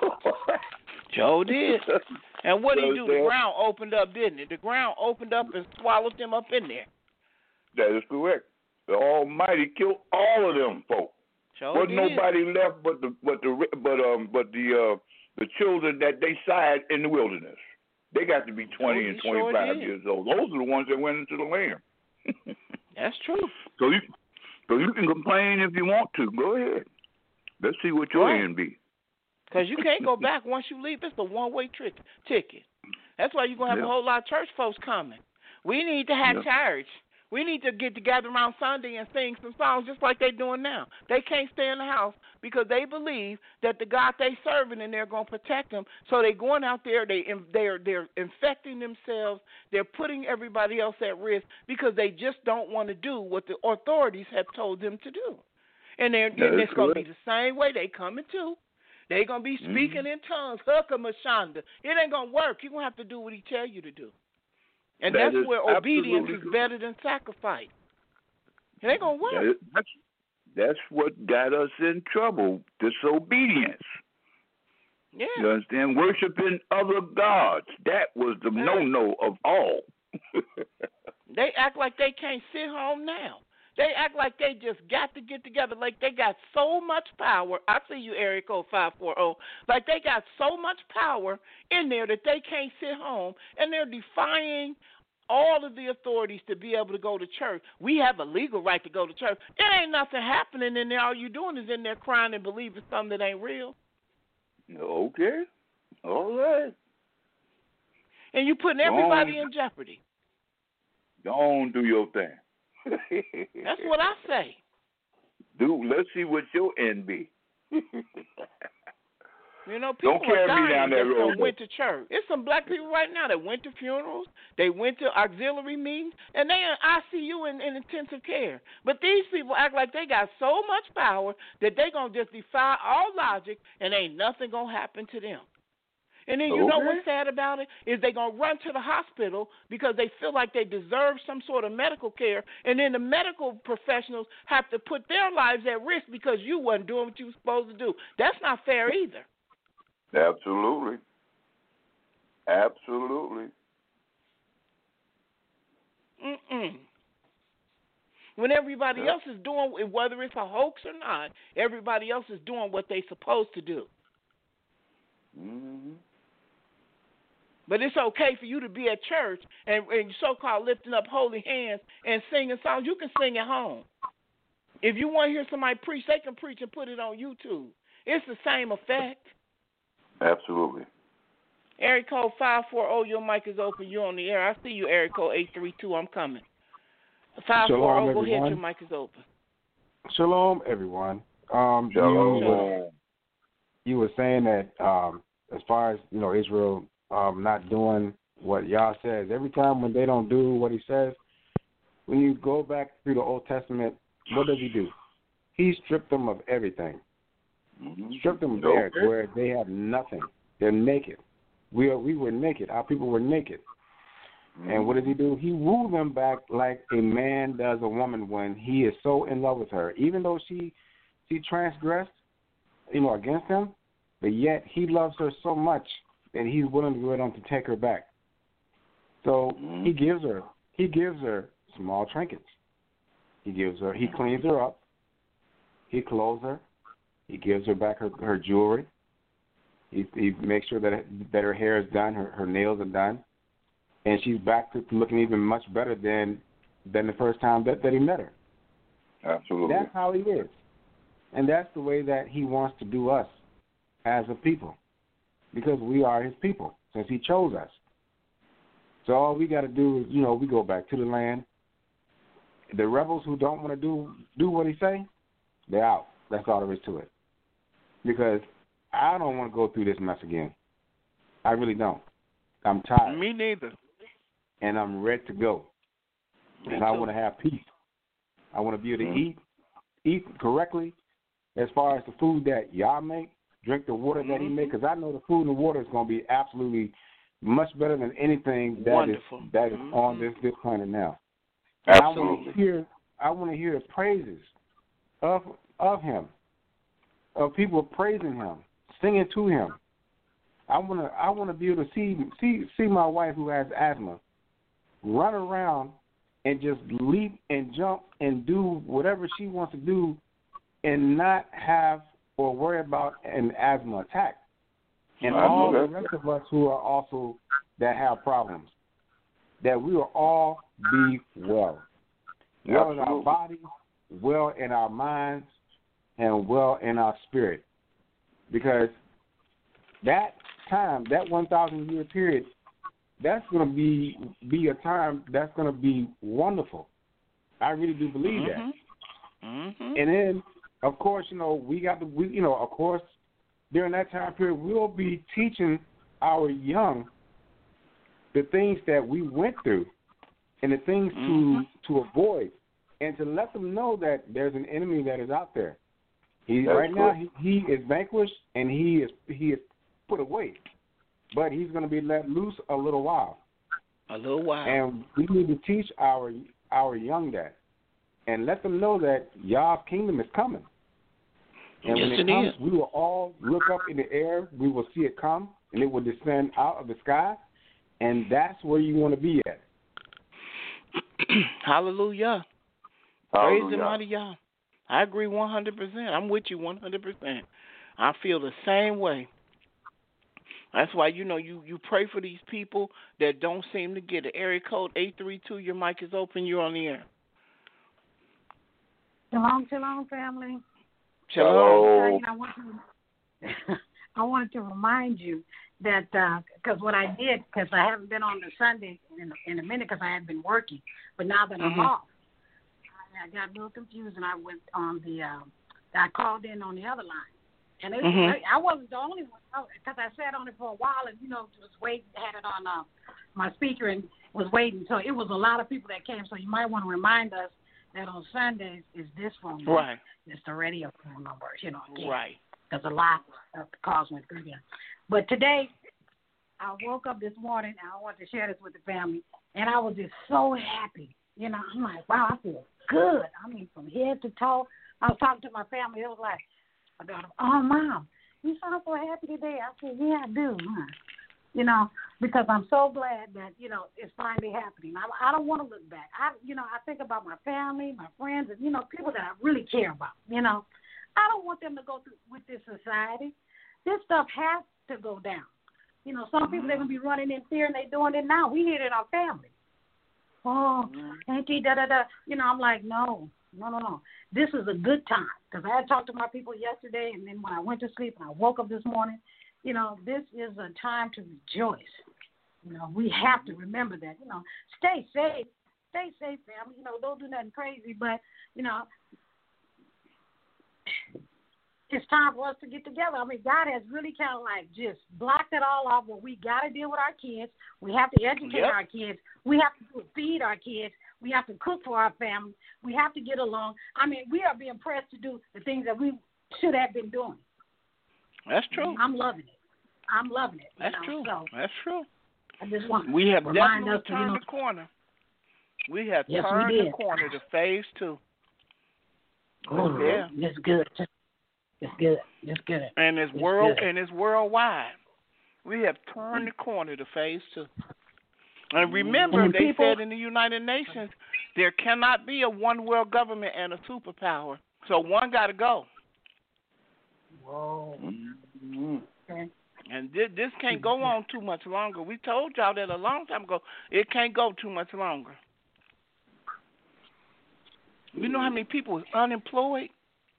Joe did. And what did he do? The Understand? ground opened up, didn't it? The ground opened up and swallowed them up in there. That is correct. The Almighty killed all of them folk. Joe Wasn't did. nobody left but the but the but um but the uh the children that they sired in the wilderness. They got to be twenty Joe, and twenty five sure years old. Those are the ones that went into the land. That's true. So you so you can complain if you want to. Go ahead. Let's see what your Right. end be. Because you can't go back once you leave. It's a one-way trick, ticket. That's why you're going to have Yeah. a whole lot of church folks coming. We need to have Yeah. church. We need to get together around Sunday and sing some songs just like they're doing now. They can't stay in the house because they believe that the God they serving and they're going to protect them. So they're going out there, they, they're, they're infecting themselves. They're putting everybody else at risk because they just don't want to do what the authorities have told them to do. And, they're, That and is it's going to be correct. the same way they coming too. They're going to be speaking Mhm. in tongues. Huckamashanda. It ain't going to work. You're going to have to do what he tell you to do. And That that's is where obedience absolutely is correct. better than sacrifice. It ain't going to That work. is, that's, that's what got us in trouble, disobedience. Yeah. You understand? Worshiping other gods. That was the no-no of all. They act like they can't sit home now. They act like they just got to get together, like they got so much power. I see you, area code five four zero. Like they got so much power in there that they can't sit home, and they're defying all of the authorities to be able to go to church. We have a legal right to go to church. It ain't nothing happening in there. All you doing is in there crying and believing something that ain't real. Okay. All right. And you putting Go everybody on. in jeopardy. Go on, do your thing. That's what I say. Dude, let's see what your end be. You know, people Don't carry are me dying down that just road, that went to church. There's some black people right now that went to funerals, they went to auxiliary meetings, and they in I C U and in intensive care. But these people act like they got so much power that they going to just defy all logic and ain't nothing going to happen to them. And then you Okay. know what's sad about it is they going to run to the hospital because they feel like they deserve some sort of medical care, and then the medical professionals have to put their lives at risk because you wasn't doing what you were supposed to do. That's not fair either. Absolutely. Absolutely. Mm-mm. When everybody Yeah. else is doing, whether it's a hoax or not, everybody else is doing what they're supposed to do. Mm-hmm. But it's okay for you to be at church and, and so-called lifting up holy hands and singing songs. You can sing at home. If you want to hear somebody preach, they can preach and put it on YouTube. It's the same effect. Absolutely. Area code five four zero, your mic is open. You're on the air. I see you, area code eight three two. I'm coming. five four zero, go ahead. Your mic is open. Shalom, everyone. Um, Shalom. You were, you were saying that um, as far as, you know, Israel um, not doing what Yah says, every time when they don't do what he says, when you go back through the Old Testament, what does he do? He stripped them of everything. Mm-hmm. Stripped them bare to where they have nothing. They're naked. We are, we were naked. Our people were naked. Mm-hmm. And what does he do? He wooed them back like a man does a woman when he is so in love with her. Even though she she transgressed, you know, against him, but yet he loves her so much that he's willing to go on to take her back. So Mm-hmm. he gives her he gives her small trinkets. He gives her he cleans her up. He clothes her. He gives her back her, her jewelry. He, he makes sure that that her hair is done, her, her nails are done, and she's back to looking even much better than than the first time that, that he met her. Absolutely. That's how he is, and that's the way that he wants to do us as a people, because we are his people since he chose us. So all we got to do is, you know, we go back to the land. The rebels who don't want to do do what he say, they're out. That's all there is to it. Because I don't want to go through this mess again. I really don't. I'm tired. Me neither. And I'm ready to go. Me and I too. want to have peace. I want to be able to Mm-hmm. eat, eat correctly, as far as the food that y'all make, drink the water that he make, because I know the food and the water is going to be absolutely much better than anything that Wonderful. is that is mm-hmm. on this, this planet now. Absolutely. And I want to hear I want to hear the praises of of him, of people praising him, singing to him. I want to I want to be able to see see see my wife who has asthma run around and just leap and jump and do whatever she wants to do and not have or worry about an asthma attack. And I all know the that. rest of us who are also that have problems, that we will all be well. Well in our Absolutely. bodies, well in our minds, and well in our spirit. Because that time, that one thousand year period, that's going to be be a time that's going to be wonderful. I really do believe mm-hmm. that. Mm-hmm. And then, of course, you know, we got to, we, you know, of course, during that time period, we'll be teaching our young the things that we went through and the things mm-hmm. to to avoid, and to let them know that there's an enemy that is out there. He That's right cool. now he, he is vanquished and he is he is put away, but he's going to be let loose a little while. A little while. And we need to teach our our young that and let them know that Yah's kingdom is coming. And yes, when it, it comes, is. we will all look up in the air. We will see it come, and it will descend out of the sky, and that's where you want to be at. Hallelujah. Hallelujah. Praise the mighty Yah. I agree one hundred percent. I'm with you one hundred percent. I feel the same way. That's why, you know, you, you pray for these people that don't seem to get it. Area code eight three two, your mic is open. You're on the air. Shalom, shalom, family. Shalom. Oh. I, want to, I wanted to remind you that because uh, what I did, because I haven't been on the Sunday in, in a minute because I had been working, but now that mm-hmm. I'm off, I, I got a little confused and I went on the, uh, I called in on the other line. And it, mm-hmm. I, I wasn't the only one because I sat on it for a while and, you know, was waiting, had it on uh, my speaker and was waiting. So it was a lot of people that came. So you might want to remind us that on Sundays is this phone number. Right. It's the radio phone number, you know. Again, right. Because a lot of calls went through there. But today, I woke up this morning and I wanted to share this with the family, and I was just so happy. You know, I'm like, wow, I feel good. I mean, from head to toe. I was talking to my family. It was like, I got, oh, Mom, you sound so happy today. I said, yeah, I do, huh? You know, because I'm so glad that, you know, it's finally happening. I, I don't want to look back. I, you know, I think about my family, my friends, and, you know, people that I really care about, you know. I don't want them to go through with this society. This stuff has to go down. You know, some people, they're going to be running in fear, and they're doing it now. We hear it in our family. Oh, auntie, da-da-da. You know, I'm like, no, no, no, no. This is a good time because I had talked to my people yesterday, and then when I went to sleep and I woke up this morning, you know, this is a time to rejoice. You know, we have to remember that. You know, stay safe. Stay safe, family. You know, don't do nothing crazy, but, you know, it's time for us to get together. I mean, God has really kind of like just blocked it all off where we got to deal with our kids. We have to educate Yep. our kids. We have to feed our kids. We have to cook for our family. We have to get along. I mean, we are being pressed to do the things that we should have been doing. That's true. I'm loving it. I'm loving it. That's you know? true. So That's true. I just want We have to remind definitely us to, turned you know, the corner. We have Yes, we turned did. the corner to phase two. oh, Yeah. it's good. It's good. It's good. And it's It's world good. and it's worldwide. We have turned the corner to phase two. And remember, And they people- said in the United Nations, there cannot be a one world government and a superpower. So one got to go. Whoa. Mm-hmm. Okay. And this, this can't go on too much longer. We told y'all that a long time ago. It can't go too much longer. You know how many people is unemployed?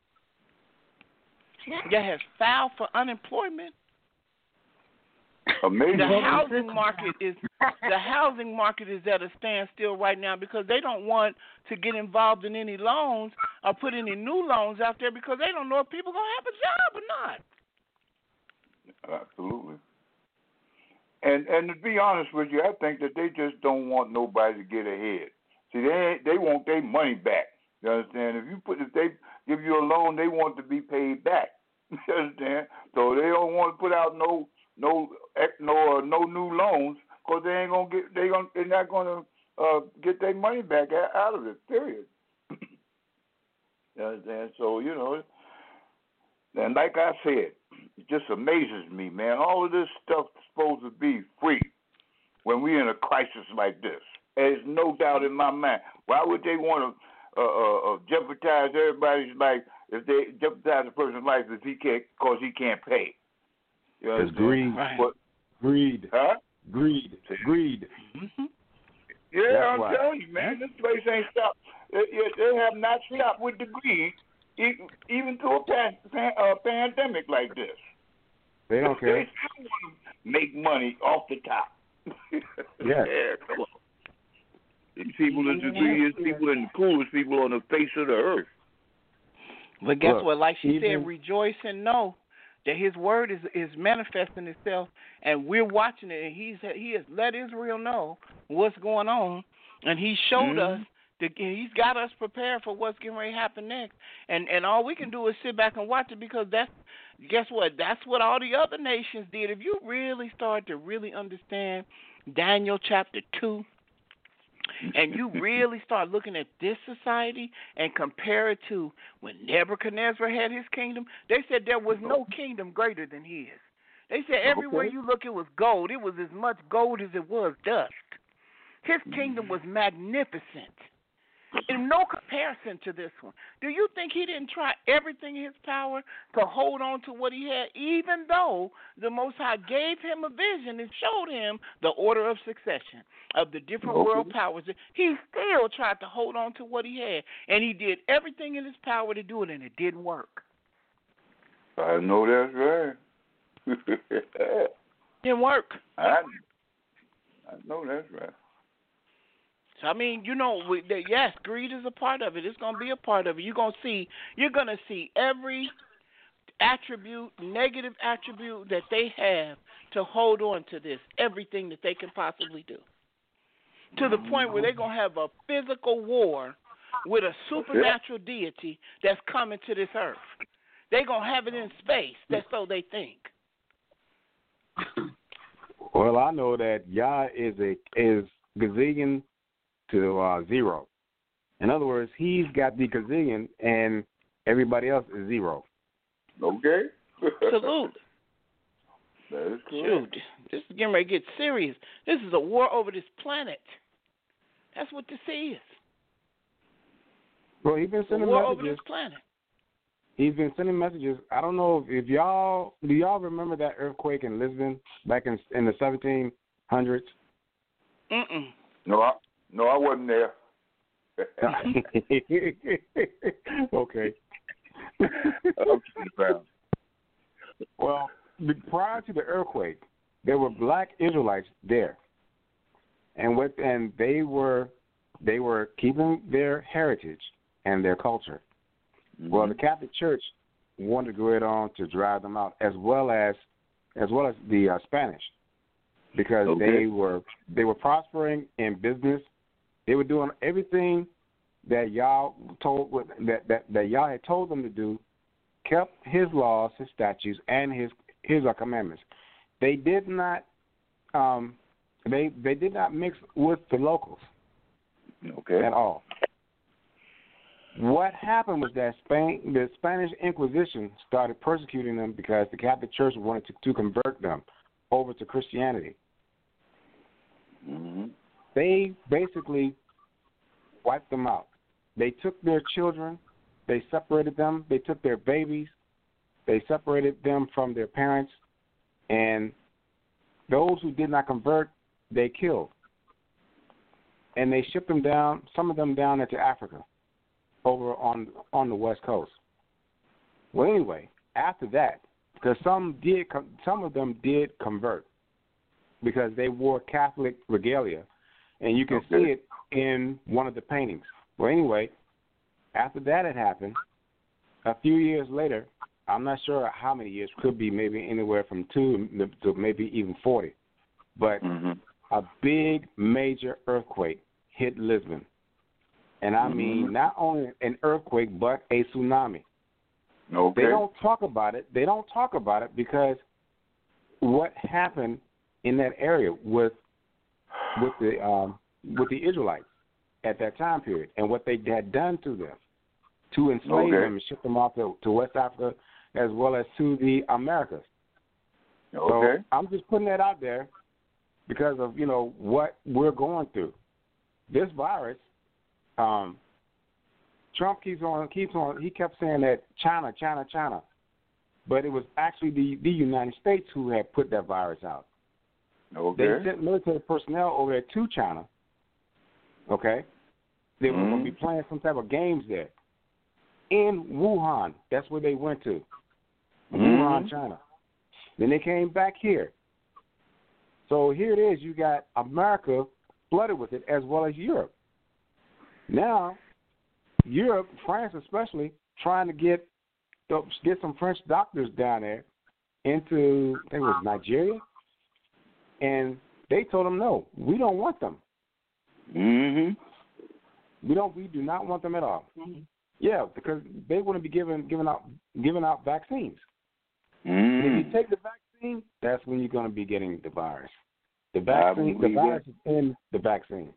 That has filed for unemployment. Amazing. The housing market is the housing market is at a standstill right now because they don't want to get involved in any loans or put any new loans out there because they don't know if people are gonna have a job or not. Absolutely. And and to be honest with you, I think that they just don't want nobody to get ahead. See, they they want their money back. You understand? If you put if they give you a loan, they want to be paid back. You understand? So they don't want to put out no no no uh, no new loans because they ain't gonna get they gonna they're not gonna uh, get their money back out of it. Period. You understand? So you know, and like I said, it just amazes me, man. All of this stuff is supposed to be free when we're in a crisis like this. There's no doubt in my mind. Why would they want to uh, uh, uh, jeopardize everybody's life if they jeopardize a person's life if he can't, because he can't pay? You know it's greed. But, greed. Huh? Greed. Greed. Mm-hmm. Yeah, That's I'm why. telling you, man, this place ain't stopped. They, they have not stopped with the greed, even through a pan, pan, uh, pandemic like this. They don't care. They still want to make money off the top. Yes. Yeah, come on. These people are the greediest people and the coolest people on the face of the earth. But guess Look, what? Like she even, said, rejoice and know that His word is is manifesting itself, and we're watching it. And He's He has let Israel know what's going on, and He showed mm-hmm. us. The, he's got us prepared for what's getting ready to happen next, and and all we can do is sit back and watch it because that's guess what? That's what all the other nations did. If you really start to really understand Daniel chapter two. And you really start looking at this society and compare it to when Nebuchadnezzar had his kingdom, they said there was no kingdom greater than his. They said everywhere okay. you look it was gold. It was as much gold as it was dust. His kingdom was magnificent. In no comparison to this one. Do you think he didn't try everything in his power to hold on to what he had, even though the Most High gave him a vision and showed him the order of succession of the different okay. world powers? He still tried to hold on to what he had, and he did everything in his power to do it, and it didn't work. I know that's right. Didn't work. I, I know that's right. So, I mean, you know, we, the, yes, greed is a part of it. It's going to be a part of it. You're going to see, you're going to see every attribute, negative attribute that they have to hold on to this, everything that they can possibly do, to the point where they're going to have a physical war with a supernatural deity that's coming to this earth. They're going to have it in space. That's so they think. Well, I know that Yah is a is gazillion to uh, zero. In other words, he's got the gazillion and everybody else is zero. Okay. Salute. That is cool. Shoot, this is getting ready to get serious. This is a war over this planet. That's what this is. Well, he's been sending a war messages. over this planet. He's been sending messages. I don't know if, if y'all do y'all remember that earthquake in Lisbon back in in the seventeen hundreds? Mm-mm. No, I, no, I wasn't there. Okay. Well, prior to the earthquake, there were black Israelites there, and what and they were they were keeping their heritage and their culture. Mm-hmm. Well, the Catholic Church wanted to go ahead on to drive them out, as well as as well as the uh, Spanish, because okay. they were they were prospering in business. They were doing everything that Yah told that that, that Yah had told them to do, kept His laws, His statutes, and His His uh, commandments. They did not um, they they did not mix with the locals, okay, at all. What happened was that Spain, the Spanish Inquisition started persecuting them because the Catholic Church wanted to, to convert them over to Christianity. Mm-hmm. They basically wiped them out. They took their children, they separated them, they took their babies, they separated them from their parents, and those who did not convert, they killed. And they shipped them down, some of them down into Africa, over on on the West Coast. Well, anyway, after that, because some did, some of them did convert because they wore Catholic regalia, and you can okay. see it in one of the paintings. Well, anyway, after that had happened, a few years later, I'm not sure how many years, could be maybe anywhere from two to maybe even forty, but mm-hmm. a big major earthquake hit Lisbon. And I mean mm-hmm. not only an earthquake, but a tsunami. Okay. They don't talk about it. They don't talk about it because what happened in that area with with the um, with the Israelites at that time period, and what they had done to them, to enslave okay. them and ship them off to, to West Africa as well as to the Americas. Okay. So I'm just putting that out there because of, you know, what we're going through. This virus, um, Trump keeps on, keeps on, he kept saying that China, China, China. But it was actually the, the United States who had put that virus out. Okay. They sent military personnel over there to China. Okay? They were mm-hmm. going to be playing some type of games there. In Wuhan, that's where they went to. Mm-hmm. Wuhan, China. Then they came back here. So here it is. You got America flooded with it as well as Europe. Now, Europe, France especially, trying to get get some French doctors down there into, I think it was Nigeria, and they told them, no, we don't want them. Mm-hmm. We don't. We do not want them at all. Mm-hmm. Yeah, because they want to be giving giving out giving out vaccines. Mm-hmm. And if you take the vaccine, that's when you're going to be getting the virus. The vaccine, the virus is in the vaccine.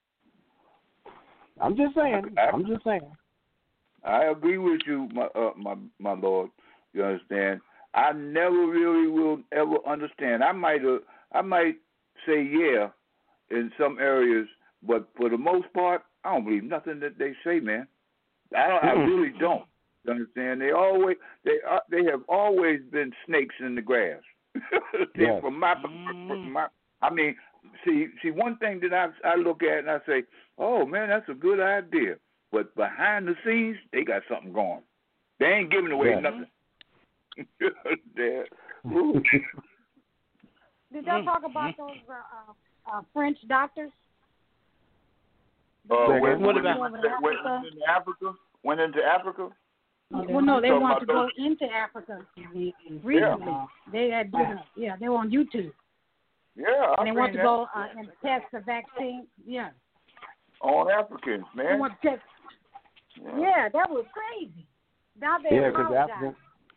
I'm just saying. I, I'm just saying. I agree with you, my uh, my my lord. You understand? I never really will ever understand. I might uh, I might say yeah in some areas, but for the most part, I don't believe nothing that they say, man. I don't, I really don't. You understand? They always they are, they have always been snakes in the grass. Yes. From my, from my, I mean, see see one thing that I I look at and I say, oh man, that's a good idea. But behind the scenes, they got something going. They ain't giving away yeah. nothing. Did y'all talk about those uh, uh, French doctors? Uh, when, what when about went, went into Africa? Went into Africa? Well, no, they wanted to go into Africa recently. Yeah. They had, been, yeah, they were on YouTube. Yeah, and they want to that. go uh, and test the vaccine. Yeah. On Africans, man. They want to test. Yeah, yeah that was crazy. Now they yeah, because Africans.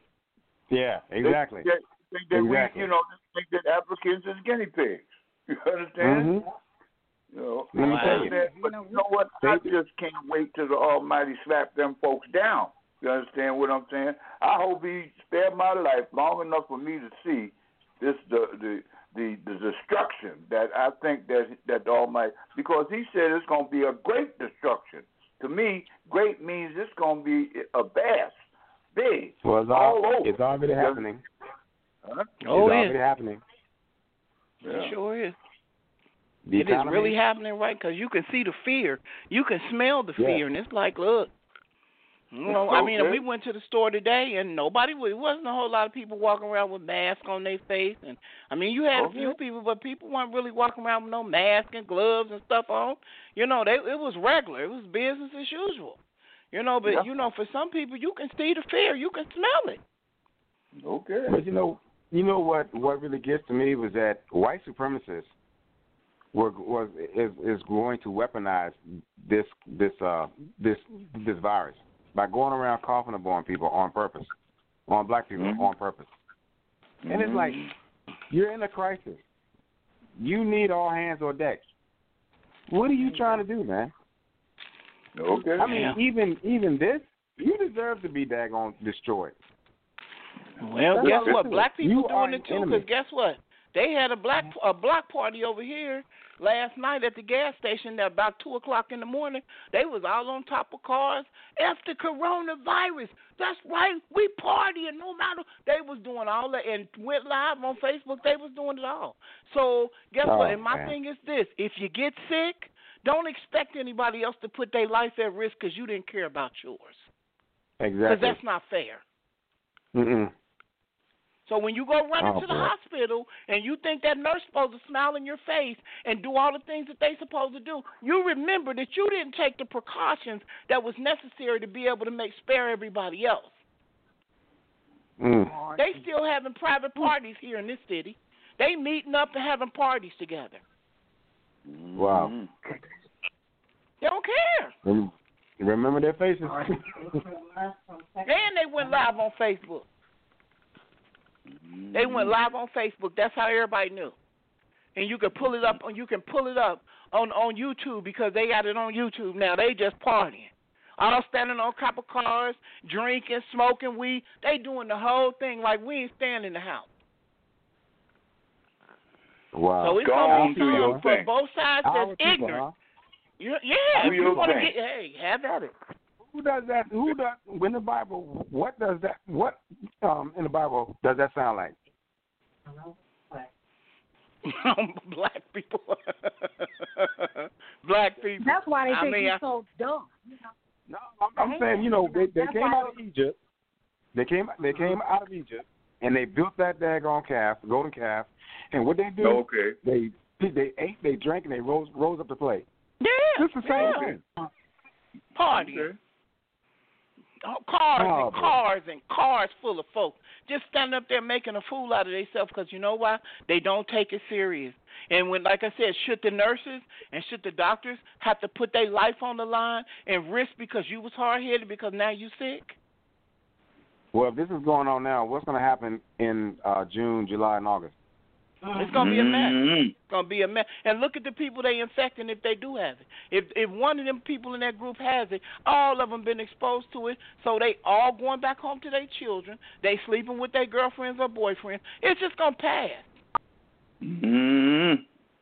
Yeah, exactly. They, they think that exactly. we, you know, think that Africans is guinea pigs. You understand? Mm-hmm. You know, Let me tell you. But you know what? I just can't wait till the Almighty slap them folks down. You understand what I'm saying? I hope He spared my life long enough for me to see this the the the, the destruction that I think that that the Almighty, because He said it's going to be a great destruction. To me, great means it's going to be a vast, big, well, it's all, all over. It's already happening. Huh? Oh, it's yeah. already happening. Yeah. It sure is. The it economy, is really happening, right? Because you can see the fear. You can smell the yeah. fear, and it's like, look. You know, I mean, we went to the store today, and nobody, it wasn't a whole lot of people walking around with masks on their face. And I mean, you had okay. a few people, but people weren't really walking around with no mask and gloves and stuff on. You know, they it was regular. It was business as usual. You know, but, yeah. you know, for some people, you can see the fear. You can smell it. Okay. But, you know, you know what, what really gets to me was that white supremacists were was is, is going to weaponize this this uh this this virus by going around coughing upon people on purpose, on black people mm-hmm. on purpose. And mm-hmm. it's like, you're in a crisis. You need all hands on deck. What are you trying to do, man? Okay. I mean, yeah. even even this, you deserve to be daggone destroyed. Well, That's guess what? Black people you doing it too, because guess what? They had a black a block party over here last night at the gas station at about two o'clock in the morning. They was all on top of cars after coronavirus. That's right, we partying no matter. They was doing all that and went live on Facebook. They was doing it all. So guess oh, what? And my man. thing is this: if you get sick, don't expect anybody else to put their life at risk because you didn't care about yours. Exactly. Because that's not fair. Mm-mm. So when you go run oh, into the boy. hospital and you think that nurse supposed to smile in your face and do all the things that they supposed to do, you remember that you didn't take the precautions that was necessary to be able to make spare everybody else. Mm. They still having private parties here in this city. They meeting up and having parties together. Wow. They don't care. Rem- Remember their faces. And they went live on Facebook. They went live on Facebook. That's how everybody knew. And you can pull it up. You can pull it up on on YouTube because they got it on YouTube now. They just partying, all standing on copper cars, drinking, smoking weed. They doing the whole thing like we ain't staying in the house. Wow. So it's Go gonna on, be do your some from thing. both sides Our that's people, ignorant. huh? You, yeah, Do if you your want to thing. get, hey, have at it. Who does that? Who does when the Bible? What does that? What um in the Bible does that sound like? Black people. Black people. That's why they I think mean, you're I- so dumb. You know? No, I'm, I'm saying you know they, they That's came why- out of Egypt. They came they came out of Egypt and they built that daggone calf, golden calf, and what they do? Okay. They they ate, they drank, and they rose rose up to play. Yeah, It's the same yeah. thing. Party. Okay. Oh, cars Oh, and boy. cars and cars full of folks just standing up there making a fool out of themselves because you know why? They don't take it serious. And when, like I said, should the nurses and should the doctors have to put their life on the line and risk because you was hard-headed because now you sick? Well, if this is going on now, what's going to happen in uh, June, July, and August? It's going to be a mess. Mhm. It's going to be a mess. And look at the people they infecting if they do have it. If if one of them people in that group has it, all of them been exposed to it, so they all going back home to their children. They sleeping with their girlfriends or boyfriends. It's just going to pass. Mhm.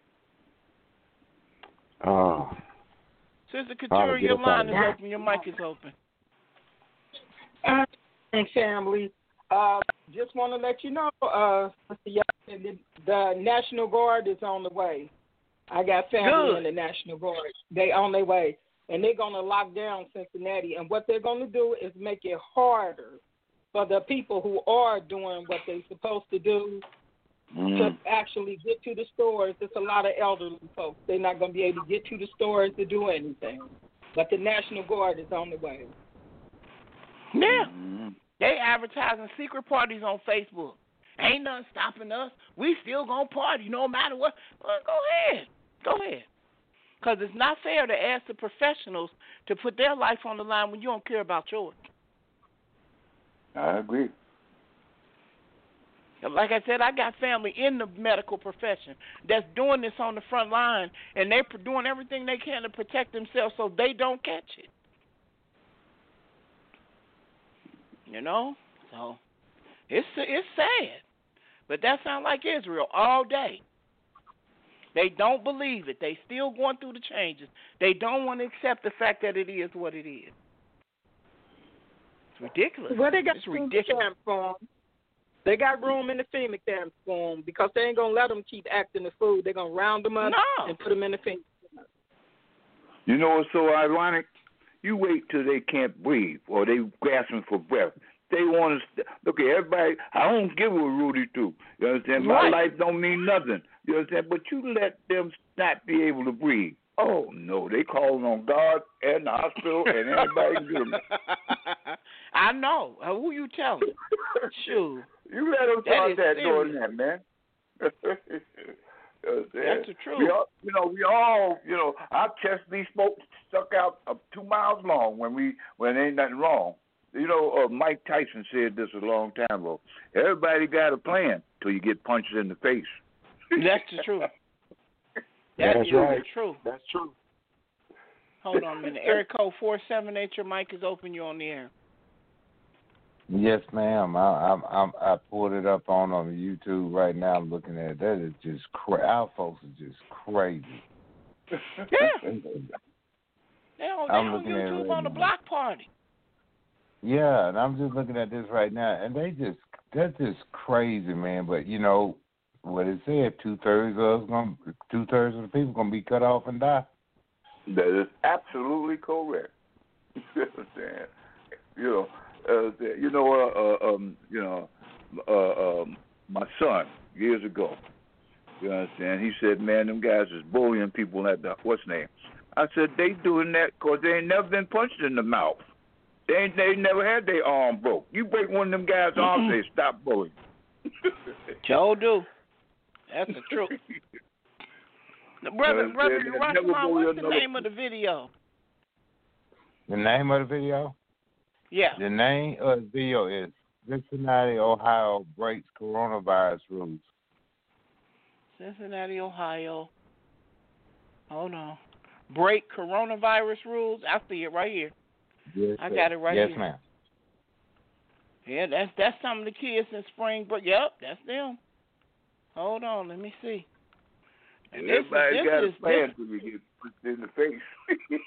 Oh, Sister Father, Couture, get your us out line of is here. open. Your mic is open. And family, uh, just want to let you know, uh, the, the National Guard is on the way. I got family Good. in the National Guard. They on their way, and they're going to lock down Cincinnati. And what they're going to do is make it harder for the people who are doing what they're supposed to do Mhm. to actually get to the stores. There's a lot of elderly folks. They're not going to be able to get to the stores to do anything. But the National Guard is on the way. Yeah. Mhm. They advertising secret parties on Facebook. Ain't nothing stopping us. We still going to party no matter what. Well, go ahead. Go ahead. Because it's not fair to ask the professionals to put their life on the line when you don't care about yours. I agree. And like I said, I got family in the medical profession that's doing this on the front line, and they're doing everything they can to protect themselves so they don't catch it. You know? So it's it's sad. But that sounds like Israel all day. They don't believe it. They still going through the changes. They don't want to accept the fact that it is what it is. It's ridiculous. Well, they got it's room ridiculous. camp for 'em. They got room in the FEMA camp for 'em because they ain't gonna let them keep acting the fool. They're gonna round them up No. and put them in the FEMA. You know what's so ironic? You wait till they can't breathe or they grasping for breath. They want to st- look at everybody. I don't give a Rudy too. You understand? My Right. life don't mean nothing. You understand? But you let them not be able to breathe. Oh no, they calling on God and the hospital and anybody can get them. I know. Uh, Who you telling? Shoot. You let them That start is that doing serious. that, man. You understand? That's the truth. We all, you know, we all, you know, our chest be smoked stuck out uh, two miles long when we when ain't nothing wrong. You know, uh, Mike Tyson said this a long time ago. Everybody got a plan till you get punched in the face. That's the truth. That That's is right. the truth. That's true. Hold on a minute. Area code four seven eight, your mic is open. You're on the air. Yes, ma'am. I, I'm, I'm, I pulled it up on on YouTube right now. I'm looking at it. That is just cra- our folks are just crazy. Yeah. They on, they I'm on looking at it YouTube right on the now. block party. Yeah, and I'm just looking at this right now, and they just that's just crazy, man. But you know what it said: two thirds of us gonna, two thirds of the people gonna be cut off and die. That is absolutely correct. You understand? You know, uh, you know, uh, uh, um, you know, uh, um, my son years ago. You understand? He said, "Man, them guys is bullying people at the what's name." I said, "They doing that because they ain't never been punched in the mouth. They ain't, they never had their arm broke. You break one of them guys' arms, they stop bullying." Joe do. That's the truth. Now, brother, Uh, brother, they- they Rashomon, never bully what's the another- name of the video? The name of the video? Yeah. The name of the video is Cincinnati, Ohio breaks coronavirus rules. Cincinnati, Ohio. Hold on. Break coronavirus rules. I see it right here. Yes, I got it right yes, here. Yes, ma'am. Yeah, that's that's some of the kids in spring break. Yep, that's them. Hold on, let me see. And this Everybody is, got this a plan is, to be get pushed in the face.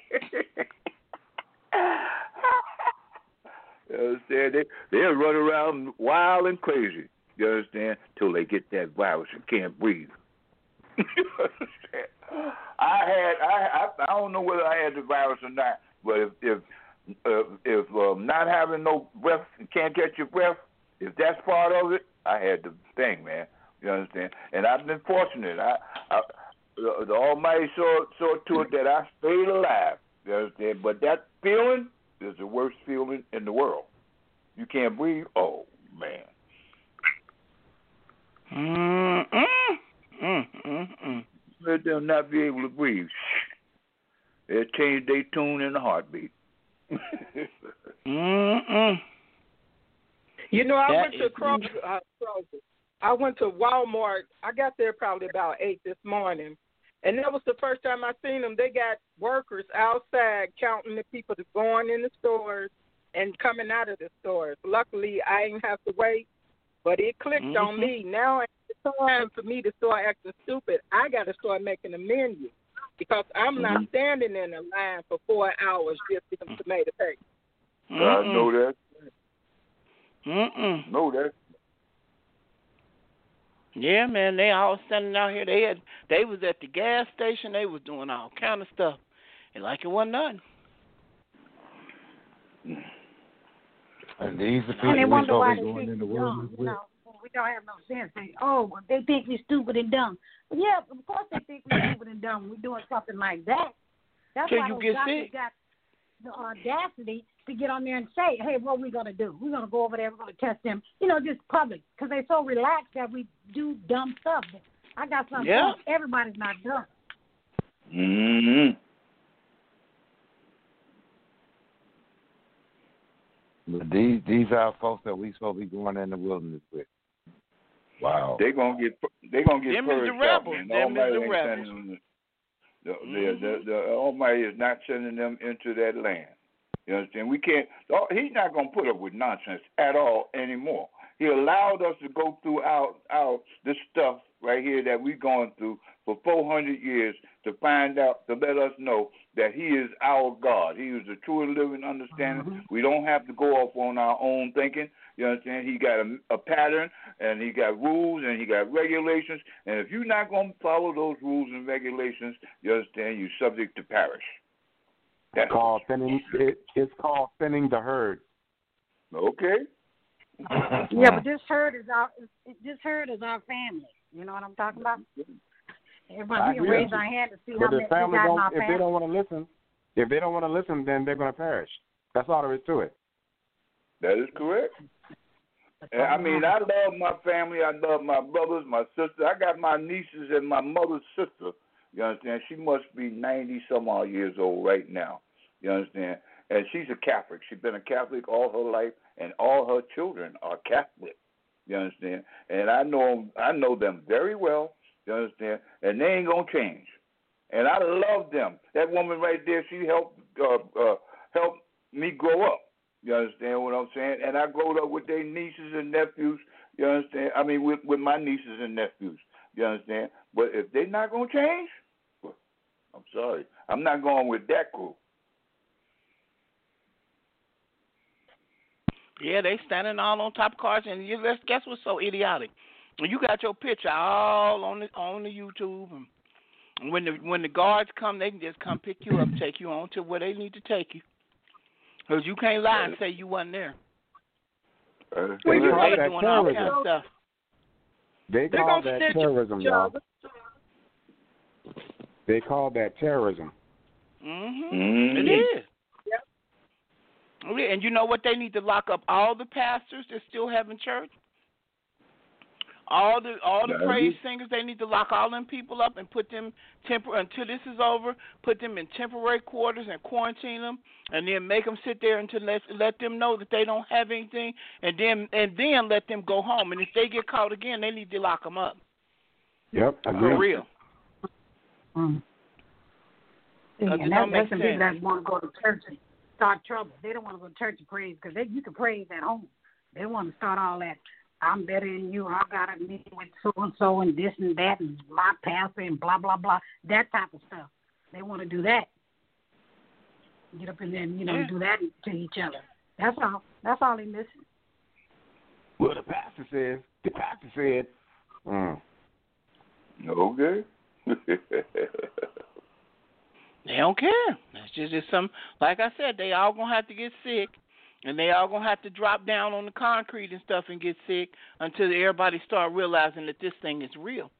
You understand? They they'll run around wild and crazy. You understand? Till they get that virus and can't breathe. You understand? I had I, I I don't know whether I had the virus or not, but if if uh, if um, not having no breath, can't catch your breath, if that's part of it, I had the thing, man. You understand? And I've been fortunate. I, I the, the Almighty saw saw to it that I stayed alive. You understand? But that feeling is the worst feeling in the world. You can't breathe. Oh man. Mm-mm. Mm-mm. Let them not be able to breathe. They'll change their tune in a heartbeat. Mm-mm. You know, I That went to Kroger, uh, Kroger. I went to Walmart. I got there probably about eight this morning, and that was the first time I seen them. They got workers outside counting the people that's going in the stores and coming out of the stores. Luckily, I didn't have to wait, but it clicked mm-hmm. on me. Now it's time for me to start acting stupid. I got to start making a menu because I'm mm-hmm. not standing in a line for four hours just to get some tomato paste. I know that. Mm-mm. Know that. Yeah, man, they all standing out here. They had, they was at the gas station. They was doing all kind of stuff, and like it wasn't nothing. And these are people and they we wonder why supposed to be they going in think the we wilderness dumb. You with. know, we don't have no sense. They, oh, well, they think we're stupid and dumb. Well, yeah, of course they think we're stupid and dumb. We're doing something like that. That's Till why you those get doctors sick. got the audacity to get on there and say, hey, what are we going to do? We're going to go over there. We're going to test them. You know, just public. Because they're so relaxed that we do dumb stuff. I got something. Yeah. Everybody's not dumb. Mm-hmm. But these these are folks that we supposed to be going in the wilderness with. Wow. They gonna get they gonna get Them is purged the rebels. out, man. Them is Almighty the ain't rebels. sending them. The, Mm-hmm. the, the, the Almighty is not sending them into that land. You understand? We can't. He's not gonna put up with nonsense at all anymore. He allowed us to go through our, our this stuff right here that we're going through for four hundred years to find out, to let us know that he is our God. He is the true and living understanding. Mm-hmm. We don't have to go off on our own thinking. You understand? He got a, a pattern, and he got rules, and he got regulations. And if you're not going to follow those rules and regulations, you understand, you're subject to perish. That's it's called thinning. It, it's called thinning the herd. Okay. Yeah, but this herd is our this herd is our family. You know what I'm talking about? Everybody can raise our hand to see but how many we family got in don't, our if family. they don't want to listen, if they don't want to listen, then they're going to perish. That's all there is to it. That is correct. And I mean, I love my family. I love my brothers, my sister. I got my nieces and my mother's sister. You understand? She must be ninety some odd years old right now. You understand? And she's a Catholic. She's been a Catholic all her life, and all her children are Catholic. You understand? And I know I know them very well. You understand? And they ain't gonna change. And I love them. That woman right there, she helped uh, uh, helped me grow up. You understand what I'm saying? And I grew up with their nieces and nephews. You understand? I mean, with, with my nieces and nephews. You understand? But if they're not gonna change, well, I'm sorry. I'm not going with that crew. Yeah, they standing all on top of cars, and you, let's guess what's so idiotic? You got your picture all on the on the YouTube, and when the when the guards come, they can just come pick you up, take you on to where they need to take you, because you can't lie and say you wasn't there. Uh, they they call they that doing terrorism. all kind of stuff. They They call gonna that stitch terrorism, you, y'all. They call that terrorism. Mm-hmm. Mm-hmm. It is. And you know what? They need to lock up all the pastors that still having church. All the all the Now, praise you- singers, they need to lock all them people up and put them tempor until this is over. Put them in temporary quarters and quarantine them, and then make them sit there until let let them know that they don't have anything, and then and then let them go home. And if they get caught again, they need to lock them up. Yep, For agreed. real. Mm. See, Does it and not that, make that's the people sense? that want to go to church and start trouble. They don't want to go to church and praise because they you can praise at home. They want to start all that. I'm better than you. I got to meet with so and so and this and that and my pastor and blah blah blah. That type of stuff. They want to do that. Get up in there and you know Yeah. do that to each other. That's all. That's all they missing. Well, the pastor says. The pastor said. Mm. Okay. They don't care. That's just, just some, like I said, they all gonna have to get sick, and they all gonna have to drop down on the concrete and stuff and get sick until everybody start realizing that this thing is real.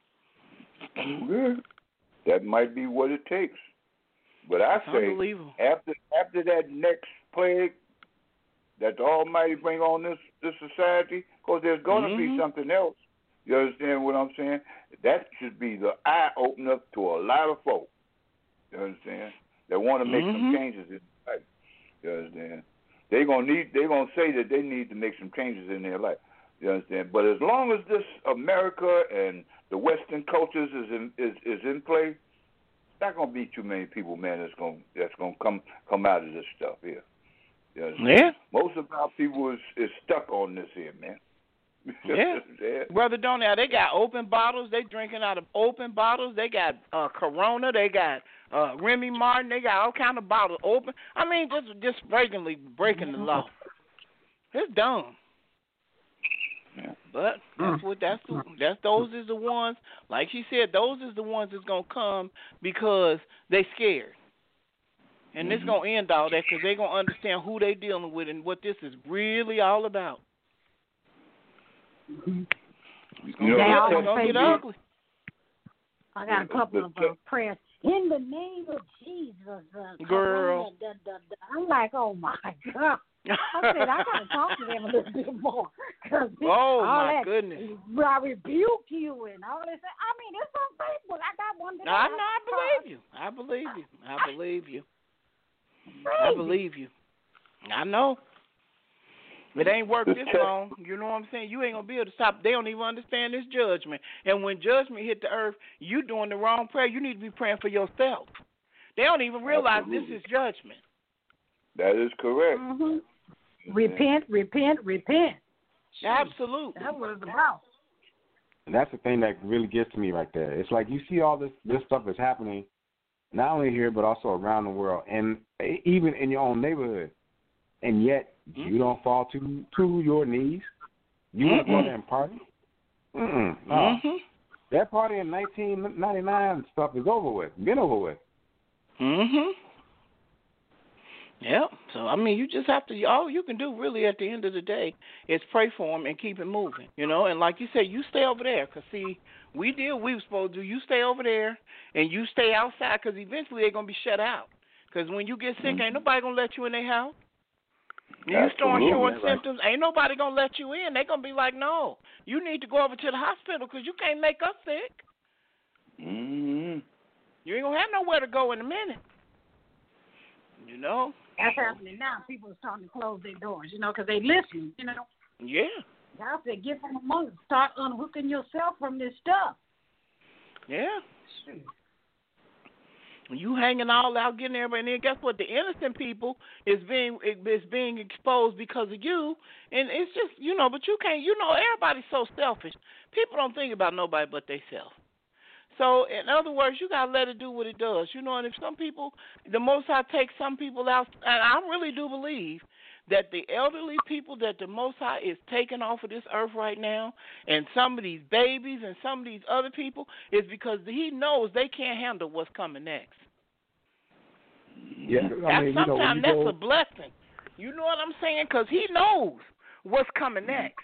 Okay. That might be what it takes. But I It's say unbelievable. after after that next plague that the Almighty bring on this this society, because there's gonna Mhm. be something else. You understand what I'm saying? That should be the eye opener to a lot of folk. You understand? That want to make Mhm. some changes in life. You understand? They gonna need. They gonna say that they need to make some changes in their life. You understand? But as long as this America and the Western cultures is in is, is in play, not gonna be too many people, man. That's gonna that's gonna come come out of this stuff here. You understand? Yeah. Most of our people is is stuck on this here, man. Yeah. Yeah. Brother Donell, they got open bottles. They drinking out of open bottles. They got uh, Corona. They got uh, Remy Martin. They got all kind of bottles open. I mean, just just blatantly breaking the law. It's dumb. Yeah. But that's what that's the, that's those is the ones. Like she said, those is the ones that's gonna come because they scared. And Mhm. it's gonna end all that because they gonna understand who they dealing with and what this is really all about. Mm-hmm. You know, They the all test- It's gonna say get that. ugly. I got a couple The- of the- uh, prayers in the name of Jesus. Uh, Girl. Corona, da, da, da. I'm like, oh my God. I said I gotta talk to them a little bit more. Cause Oh, all my that, goodness. I rebuke you and all this. I mean, it's on Facebook. I got one that I I know. I believe you. I believe you. I believe you. I believe you. I know. It ain't worked this long. You know what I'm saying? You ain't gonna be able to stop. They don't even understand this judgment. And when judgment hit the earth, you doing the wrong prayer. You need to be praying for yourself. They don't even realize Absolutely. this is judgment. That is correct. Mm-hmm. Repent, repent, repent. Absolutely. That's what it's about. And that's the thing that really gets to me right there. It's like you see all this this stuff is happening, not only here but also around the world, and even in your own neighborhood, and yet Mm-hmm. you don't fall to to your knees. You want to go Mm-mm. there and party? Mm-mm. No. Mm-hmm. That party in nineteen ninety-nine stuff is over with. Been over with. Mm-hmm. Yep. So, I mean, you just have to, all you can do really at the end of the day is pray for them and keep it moving, you know. And like you said, you stay over there because, see, we did what we were supposed to do. You stay over there and you stay outside because eventually they're going to be shut out. Because when you get sick, Mm-hmm. ain't nobody going to let you in their house. You start Absolutely. showing That's right. symptoms, ain't nobody going to let you in. They're going to be like, no, you need to go over to the hospital because you can't make us sick. Mm-hmm. You ain't going to have nowhere to go in a minute. You know? That's happening now. People are starting to close their doors, you know, because they listening, you know. Yeah. God said, get from among them. Start unhooking yourself from this stuff. Yeah. You hanging all out, getting everybody, and then guess what? The innocent people is being is being exposed because of you, and it's just, you know. But you can't, you know, everybody's so selfish. People don't think about nobody but theyself. So, in other words, you gotta let it do what it does, you know. And if some people, the Most High takes some people out, and I really do believe that the elderly people that the Most High is taking off of this earth right now, and some of these babies and some of these other people, is because He knows they can't handle what's coming next. Yeah, I mean, you know, when Sometimes you that's go, a blessing. You know what I'm saying? Because He knows what's coming next.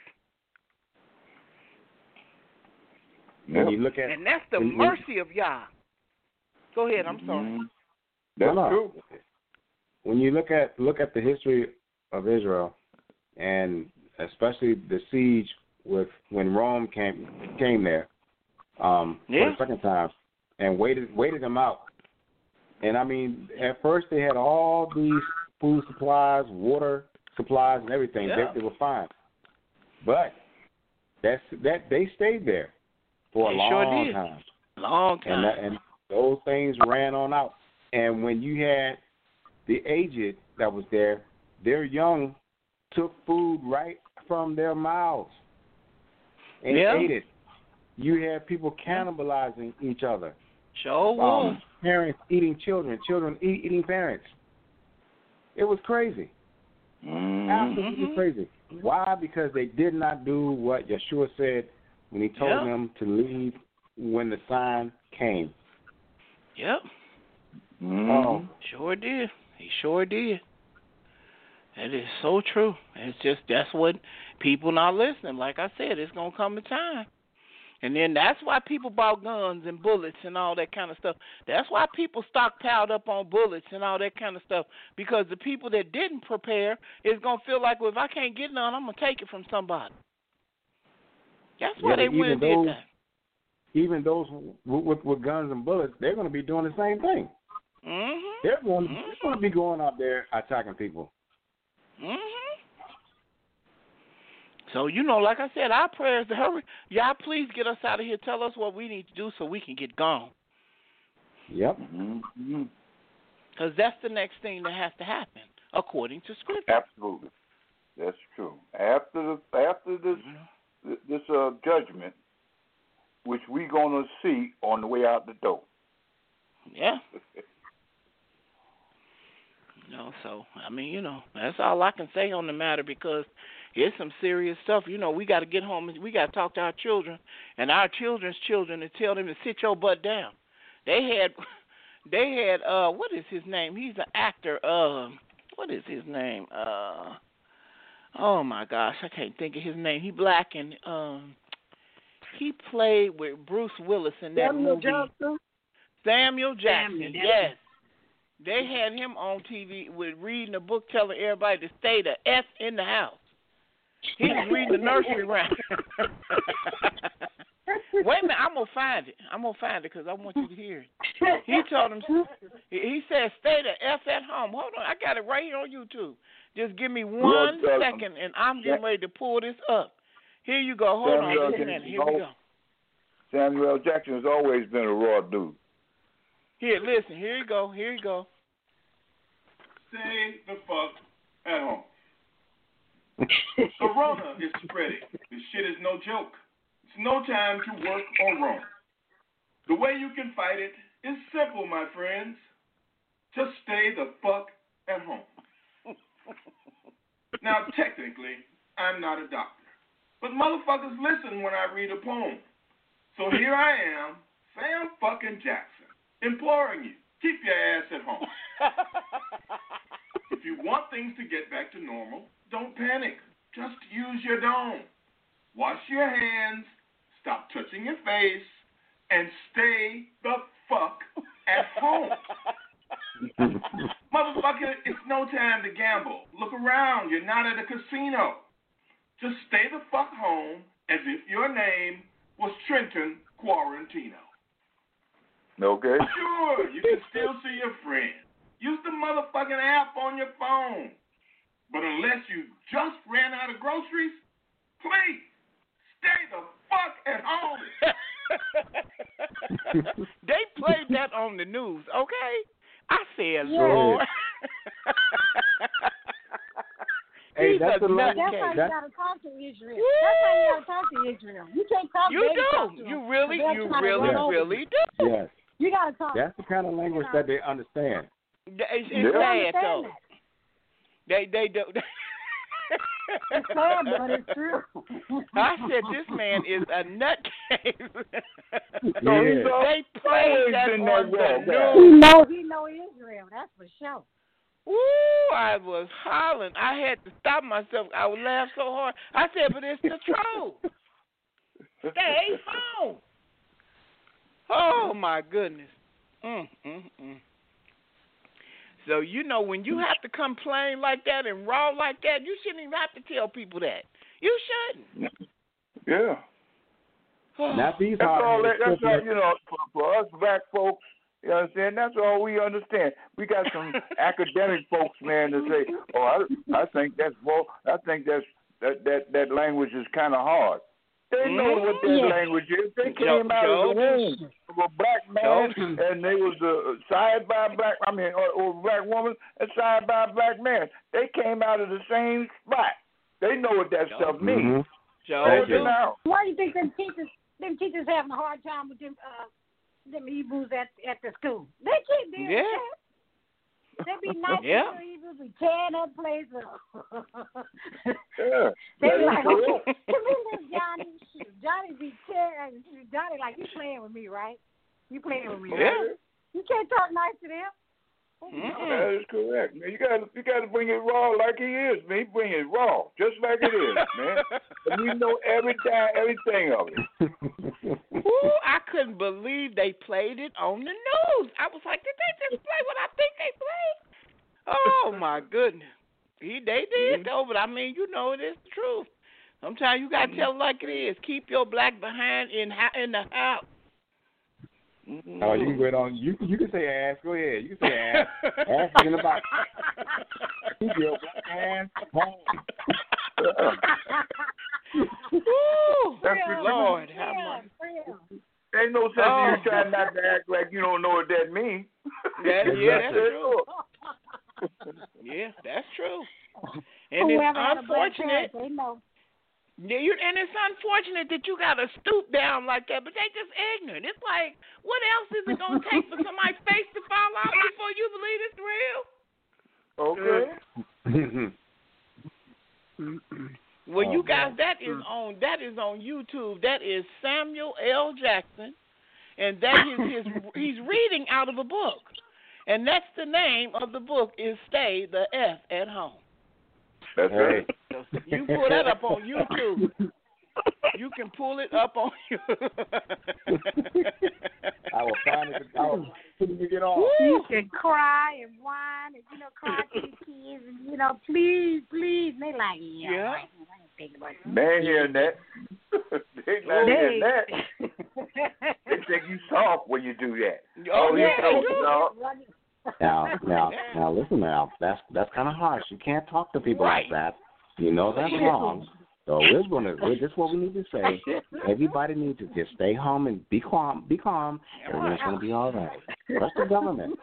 when you look at, And that's the when- mercy of Yah. Go ahead, I'm sorry. Mm-hmm. That's no, no. true. When you look at look at the history of Israel, and especially the siege with when Rome came came there um, yeah. for the second time and waited waited them out. And I mean, at first they had all these food supplies, water supplies, and everything. Yeah. They, they were fine, but that's that they stayed there for They a long sure did. time. Long time. And, that, and those things ran on out. And when you had the aged that was there, their young took food right from their mouths and yeah. ate it. You had people cannibalizing each other. Sure was. Um, parents eating children, children eat, eating parents. It was crazy. Mm-hmm. Absolutely crazy. Why? Because they did not do what Yeshua said when he told yeah. them to leave when the sign came. Yep. Mm-hmm. Oh. Sure did. He sure did. That is so true. It's just that's what people not listening. Like I said, it's gonna come a time. And then that's why people bought guns and bullets and all that kind of stuff. That's why people stockpiled up on bullets and all that kind of stuff. Because the people that didn't prepare is going to feel like, well, if I can't get none, I'm going to take it from somebody. That's why yeah, they went and did those, that. Even those with, with, with guns and bullets, they're going to be doing the same thing. Mm-hmm. They're going, mm-hmm. they're going to be going out there attacking people. Mm-hmm. So, you know, like I said, our prayers to hurry. Y'all please get us out of here. Tell us what we need to do so we can get gone. Yep. Mm-hmm. Because that's the next thing that has to happen, according to Scripture. Absolutely. That's true. After the, after this, mm-hmm. this uh, judgment, which we're going to see on the way out the door. Yeah. No, so, I mean, you know, that's all I can say on the matter because it's some serious stuff. You know, we got to get home and we got to talk to our children and our children's children and tell them to sit your butt down. They had, they had, uh, what is his name? He's an actor. Uh, what is his name? Uh, oh, my gosh, I can't think of his name. He black and um, he played with Bruce Willis in that Samuel movie. Jackson? Samuel Jackson, Samuel, yes. They had him on T V with reading a book telling everybody to stay the F in the house. He was reading the nursery rhyme. Wait a minute, I'm going to find it. I'm going to find it because I want you to hear it. He told him, he said, stay the F at home. Hold on, I got it right here on YouTube. Just give me one Yes, second, and I'm getting ready to pull this up. Here you go. Hold Samuel on just a minute. Here we go. Samuel Jackson has always been a raw dude. Here, listen. Here you go. Here you go. Stay the fuck at home. Corona is spreading. This shit is no joke. It's no time to work or roam. The way you can fight it is simple, my friends. Just stay the fuck at home. Now, technically, I'm not a doctor. But motherfuckers listen when I read a poem. So here I am, Sam fucking Jackson, imploring you, keep your ass at home. If you want things to get back to normal, don't panic. Just use your dome. Wash your hands, stop touching your face, and stay the fuck at home. Motherfucker, it's no time to gamble. Look around. You're not at a casino. Just stay the fuck home as if your name was Trenton Quarantino. Okay. Sure, you can still see your friends. Use the motherfucking app on your phone. But unless you just ran out of groceries, please stay the fuck at home. They played that on the news, okay? I said, yeah. Lord. Hey, He's that's a a nut That's case. how you gotta talk to Israel. That's how you gotta talk to Israel. You can't talk. You baby talk to do. them, You really, 'cause they're you trying to really, run over really you. do. Yes. You gotta talk. That's the kind of language that they understand. It's, it's Yeah. sad, understand though. that. They, they do. It's sad, but it's true. I said this man is a nutcase. Yeah. They played that been on that the wrong. He news. know he know Israel. That's for sure. Ooh, I was hollering. I had to stop myself. I would laugh so hard. I said, but it's the truth. Stay home. Oh, my goodness. Mm, mm, mm. So, you know, when you have to complain like that and raw like that, you shouldn't even have to tell people that. You shouldn't. Yeah. Not these That's all. That, hard-headed that's all. cripples. You know, for, for us black folks, you understand? That's all we understand. We got some academic folks, man, that say, "Oh, I, I think that's well, I think that's that that that language is kind of hard." They know what that Yeah. language is. They Joe- came out Joe of the womb of a black man, Joe- and they was uh, side by a black. I mean, or, or a black woman and side by a black man. They came out of the same spot. They know what that stuff means. Joe, Thank you. Now, Why do you think them teachers, them teachers having a hard time with them, uh, them Hebrews at at the school? They keep doing Yeah. that. They be nice Yeah. to the Hebrews, be tearing that place up. yeah, They that be is like, correct. okay, come in there, Johnny. Shoot, Johnny be tearing. Johnny like, you playing with me, right? You playing with me, Yeah. right? You can't talk nice to them. That is correct, man. You got to you got to bring it raw like he is, man. Bring it raw, just like it is, man. And we know every time, everything of it. Ooh, I couldn't believe they played it on the news. I was like, did they just play what I think they played? Oh my goodness, he they did though, but I mean, you know, it is the truth. Sometimes you gotta tell it like it is. Keep your black behind in in the house. Oh, you can go ahead on. You you can say ass. Go ahead. You can say ass. Ass is in the box. Keep your black ass home. Ooh, That's real the- Lord, how much? Ain't no sense Oh. in you trying not to act like you don't know what that means. That, yeah, that's That's true. Yeah, that's true. And Whoever it's had a black unfortunate. parent, they know. Yeah, you, and it's unfortunate that you got to stoop down like that, but they just ignorant. It's like, what else is it going to take for somebody's face to fall out before you believe it's real? Okay. Well, Oh, you guys, man. that is on that is on YouTube. That is Samuel L. Jackson, and that is his. He's reading out of a book, and that's the name of the book is "Stay the F at Home." That's right. So you pull that up on YouTube. You can pull it up on you. I will find it. I will find it to get off. You can cry and whine and, you know, cry to the kids and, you know, please, please. And they like, yeah. Yeah. Right. I ain't thinking about it. They ain't hearing that. They not They- hearing that. They think you soft when you do that. Oh, Oh, yeah, you they soft, do. dog. Now, now, now, listen. Now, that's that's kind of harsh. You can't talk to people Right. like that. You know that's wrong. So we're gonna. We're, this is what we need to say. Everybody needs to just stay home and be calm. Be calm. Everything's gonna be all right. Trust the government.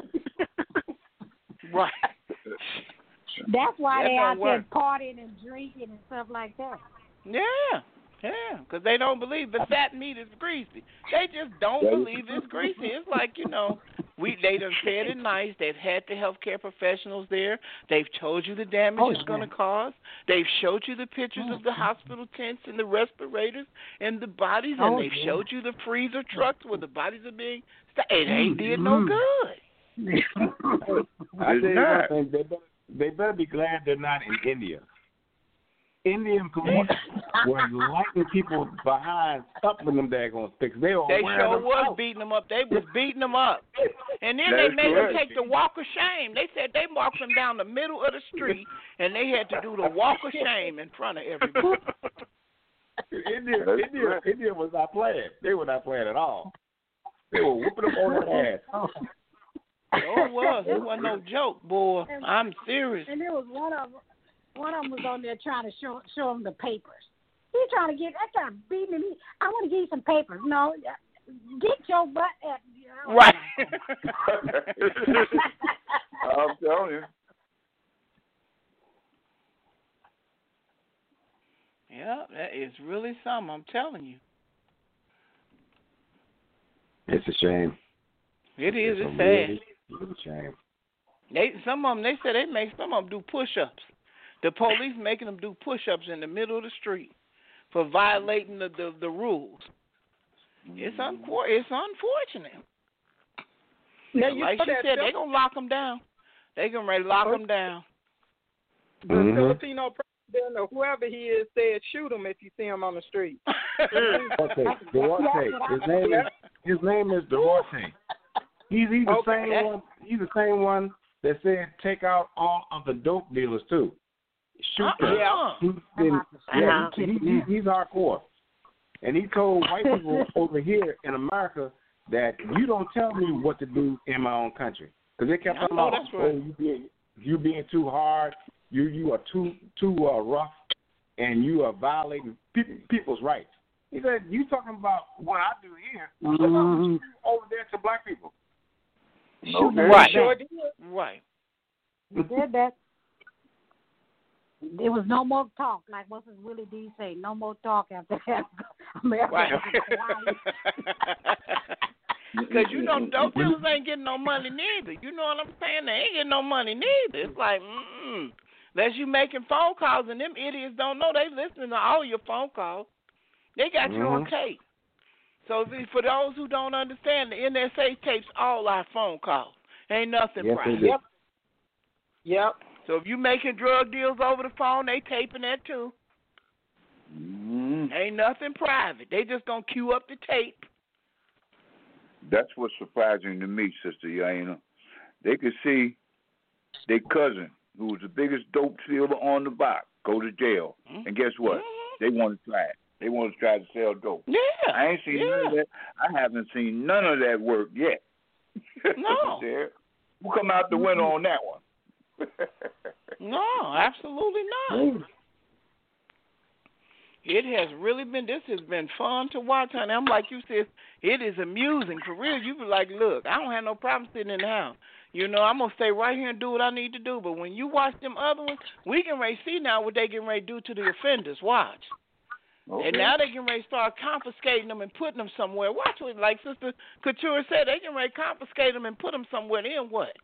Right. That's why That they don't out work. there partying and drinking and stuff like that. Yeah, yeah, because they don't believe the fat meat is greasy. They just don't believe it's greasy. It's like, you know, we they done said it nice. They've had the healthcare professionals there. They've told you the damage Oh, it's yeah. going to cause. They've showed you the pictures of the hospital tents and the respirators and the bodies, and Oh, they've yeah. showed you the freezer trucks where the bodies are being. St- it ain't did no good. I It's tell you not. one thing. They better, they better be glad they're not in India. Indian police were lighting people behind up in them daggone sticks. They were They wearing sure them was out. beating them up. They was beating them up. And then That's they made correct. them take the walk of shame. They said they walked them down the middle of the street, and they had to do the walk of shame in front of everybody. India, That's India, correct. India was not playing. They were not playing at all. They were whooping them on their ass. Oh, it was. It wasn't no joke, boy. I'm serious. And there was one of them, one of them was on there trying to show show him the papers. He trying to get, I trying to beat me. I want to give you some papers. No, get your butt at. Right. I'm telling you. Yeah, that is really something. I'm telling you. It's a shame. It is. It's It's a sad. really, really shame. They some of them. They said they make some of them do push-ups. The police making them do push-ups in the middle of the street for violating the the, the rules. It's unfor- It's unfortunate. Now, But you like know she that said, Phil- they gonna lock them down. They gonna ready to lock them down. the Mhm. Filipino president or whoever he is said, shoot him if you see him on the street. Duarte. Duarte. His name is his name is Duarte. He's he's the Okay. same one. He's the same one that said take out all of the dope dealers too. Shoot them. Uh-uh. He's been, yeah, he, he, he, he's hardcore. And he told white people over here in America that you don't tell me what to do in my own country. Because they kept talking about, right. oh, you being, you being too hard, you you are too too uh, rough, and you are violating pe- people's rights. He said, you talking about what I do here, mm-hmm. over there to black people. Okay. Right. Sure did. Right. You said that. There was no more talk, like what does Willie D say? No more talk after that. America. Right. Because you know, dope dealers ain't getting no money neither. You know what I'm saying? They ain't getting no money neither. It's like, mm-mm. Unless you making phone calls, and them idiots don't know they listening to all your phone calls. They got mm-hmm. you on tape. So for those who don't understand, the N S A tapes all our phone calls. Ain't nothing yes, private. Yep. Yep. So if you making drug deals over the phone, they taping that too. Mm-hmm. Ain't nothing private. They just gonna cue up the tape. That's what's surprising to me, Sister Yaina. They could see their cousin, who was the biggest dope dealer on the block, go to jail. Mm-hmm. And guess what? Mm-hmm. They want to try it. They want to try to sell dope. Yeah. I ain't seen yeah. none of that. I haven't seen none of that work yet. No. We'll come out the winner on that one. No, absolutely not. It has really been, this has been fun to watch, honey. I'm like you said, it is amusing. For real, you be like, look, I don't have no problem sitting in the house. You know, I'm going to stay right here and do what I need to do. But when you watch them other ones, we can ready see now what they getting ready to do to the offenders. Watch. Okay. And now they getting ready to start confiscating them and putting them somewhere. Watch what, like Sister Couture said, they getting ready to confiscate them and put them somewhere. Then what?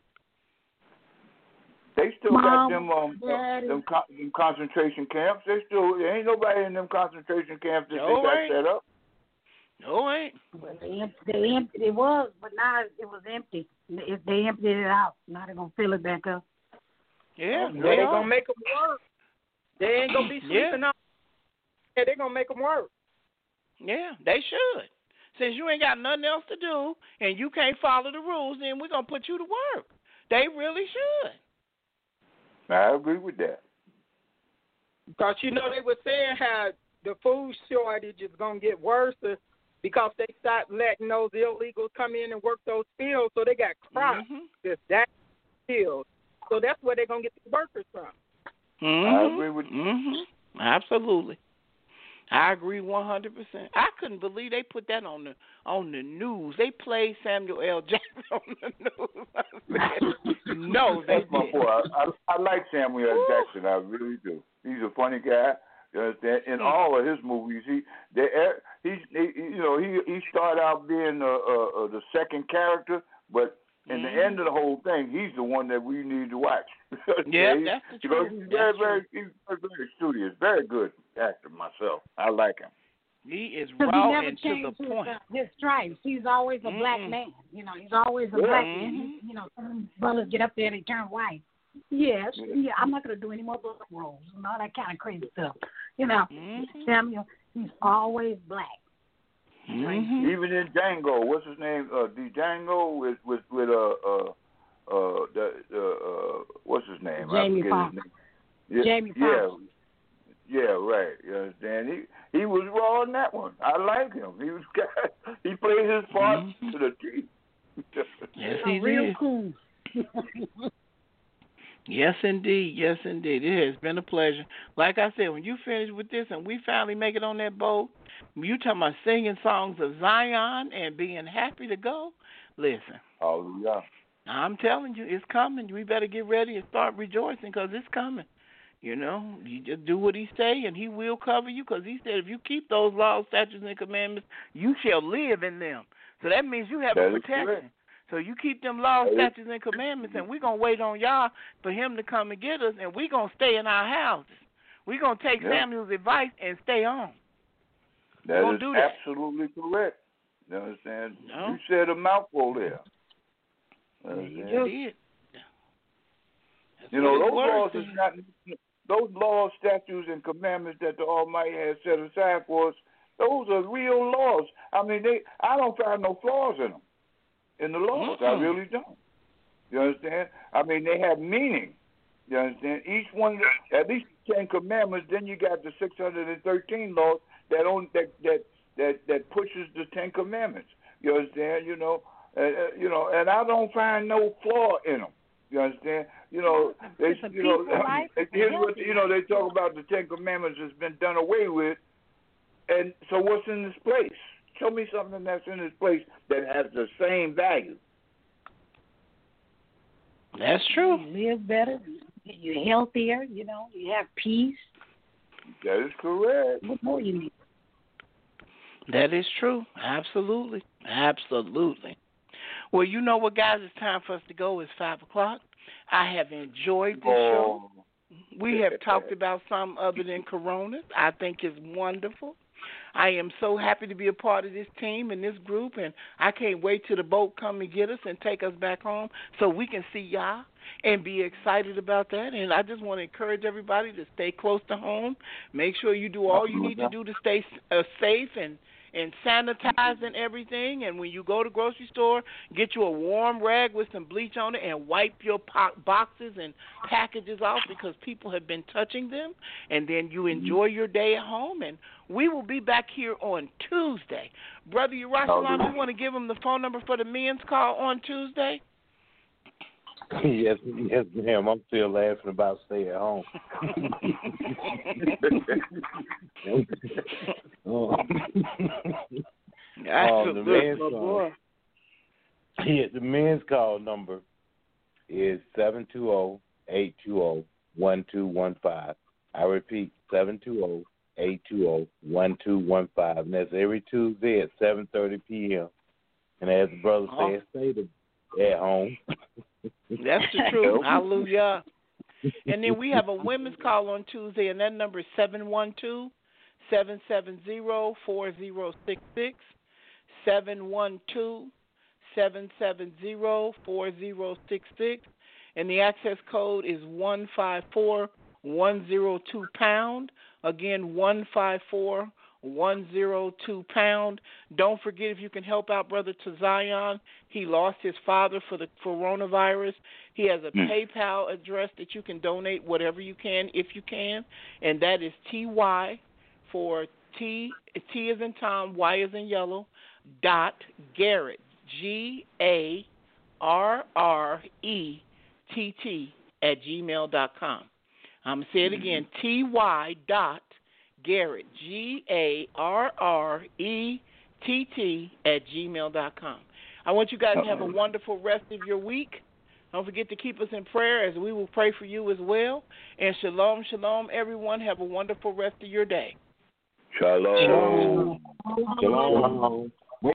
They still Mom, got them um uh, them, con- them concentration camps. They still there ain't nobody in them concentration camps that no, they got ain't. set up. No, ain't. Well, they they empty. It was, but now it was empty. If they emptied it out, now they're gonna fill it back up. Yeah, they, they gonna make them work. They ain't gonna be sleeping yeah. up. Yeah, they gonna make them work. Yeah, they should. Since you ain't got nothing else to do and you can't follow the rules, then we're gonna put you to work. They really should. I agree with that. Because, you know, they were saying how the food shortage is going to get worse because they stopped letting those illegals come in and work those fields, so they got crops mm-hmm. that's that field. So that's where they're going to get the workers from. Mm-hmm. I agree with you. Mm-hmm. Absolutely. I agree one hundred percent. I couldn't believe they put that on the on the news. They played Samuel L. Jackson on the news. No, they That's my did. boy. I, I, I like Samuel L. Jackson. I really do. He's a funny guy. You understand? In all of his movies, he, they, he, he, you know, he he started out being uh, uh, uh, the second character, but in mm-hmm. the end of the whole thing, he's the one that we need to watch. Yeah, he, that's the you know, truth. he's That's very, true. very, he's very, very studious, very good actor myself. I like him. He is He raw never and to changed the his, point. uh, his stripes. He's always a Mm-mm. black man. You know, he's always a Yeah. black Mm-hmm. man. You know, some brothers get up there and they turn white. Yes, yeah, yeah I'm not going to do any more black roles and all that kind of crazy stuff. You know, mm-hmm. Samuel, he's always black. Mm-hmm. Even in Django, what's his name? Uh, the Django with with with uh uh uh the uh, uh what's his name? Jamie I forget Foxx. his name. Yeah, Jamie yeah, Foxx. yeah, right. You understand? He he was raw in that one. I like him. He was he played his part mm-hmm. to the T. Yes, he real did. cool. Yes, indeed. Yes, indeed. It has been a pleasure. Like I said, when you finish with this and we finally make it on that boat, you talking about singing songs of Zion and being happy to go, listen. Oh, yeah. I'm telling you, it's coming. We better get ready and start rejoicing because it's coming. You know, you just do what he say and he will cover you because he said if you keep those laws, statutes, and commandments, you shall live in them. So that means you have that a protection. So you keep them laws, statutes, and commandments, and we're going to wait on y'all for him to come and get us, and we're going to stay in our houses. We're going to take yep. Samuel's advice and stay on. That is do that. absolutely correct. You understand? No? You said a mouthful there. You did. You know, those laws is not those laws, statutes, and commandments that the Almighty has set aside for us. Those are real laws. I mean, they. I don't find no flaws in them. In the laws, mm-hmm. I really don't. You understand? I mean, they have meaning. You understand? Each one, at least the Ten Commandments. Then you got the six hundred and thirteen laws that on that that Ten Commandments. You understand? You know, uh, you know, and I don't find no flaw in them. You understand? You know, they, you know, here's what you know. They talk about the Ten Commandments has been done away with, and so what's in this place? Show me something that's in this place that has the same value. That's true. You live better. You're healthier. You know, you have peace. That is correct. What more you need? That is true. Absolutely. Absolutely. Well, you know what, guys? It's time for us to go. It's five o'clock. I have enjoyed this oh. show. We have talked about something other than Corona. I think it's wonderful. I am so happy to be a part of this team and this group, and I can't wait till the boat come and get us and take us back home so we can see y'all and be excited about that. And I just want to encourage everybody to stay close to home. Make sure you do all you need to do to stay uh, safe and and sanitize and everything. And when you go to the grocery store, get you a warm rag with some bleach on it and wipe your po- boxes and packages off because people have been touching them. And then you enjoy your day at home. And we will be back here on Tuesday. Brother Yerushalayim, you want to give them the phone number for the men's call on Tuesday? Yes, yes, ma'am. I'm still laughing about stay at home. oh. um, the men's call, yeah, the men's call number is seven two zero, eight two zero, one two one five. I repeat, seven two zero, eight two zero, one two one five. And that's every Tuesday at seven thirty p.m. And as the brother oh. said, stay the, at home. That's the truth. Hallelujah. And then we have a women's call on Tuesday, and that number is seven one two, seven seven zero, four zero six six, seven one two, seven seven zero, four zero six six, and the access code is one five four one zero two pound. Again, one five four one zero two pound. Don't forget, if you can help out Brother Tazion, he lost his father for the coronavirus. He has a mm. PayPal address that you can donate whatever you can, if you can, and that is T Y for T, T as in Tom, Y as in yellow, dot Garrett, G A R R E T T at gmail dot com. I'm going to say it again, T Y dot Garrett, G A R R E T T at gmail dot com. I want you guys to have a wonderful rest of your week. Don't forget to keep us in prayer as we will pray for you as well. And shalom, shalom, everyone. Have a wonderful rest of your day. Shalom. Shalom. Shalom.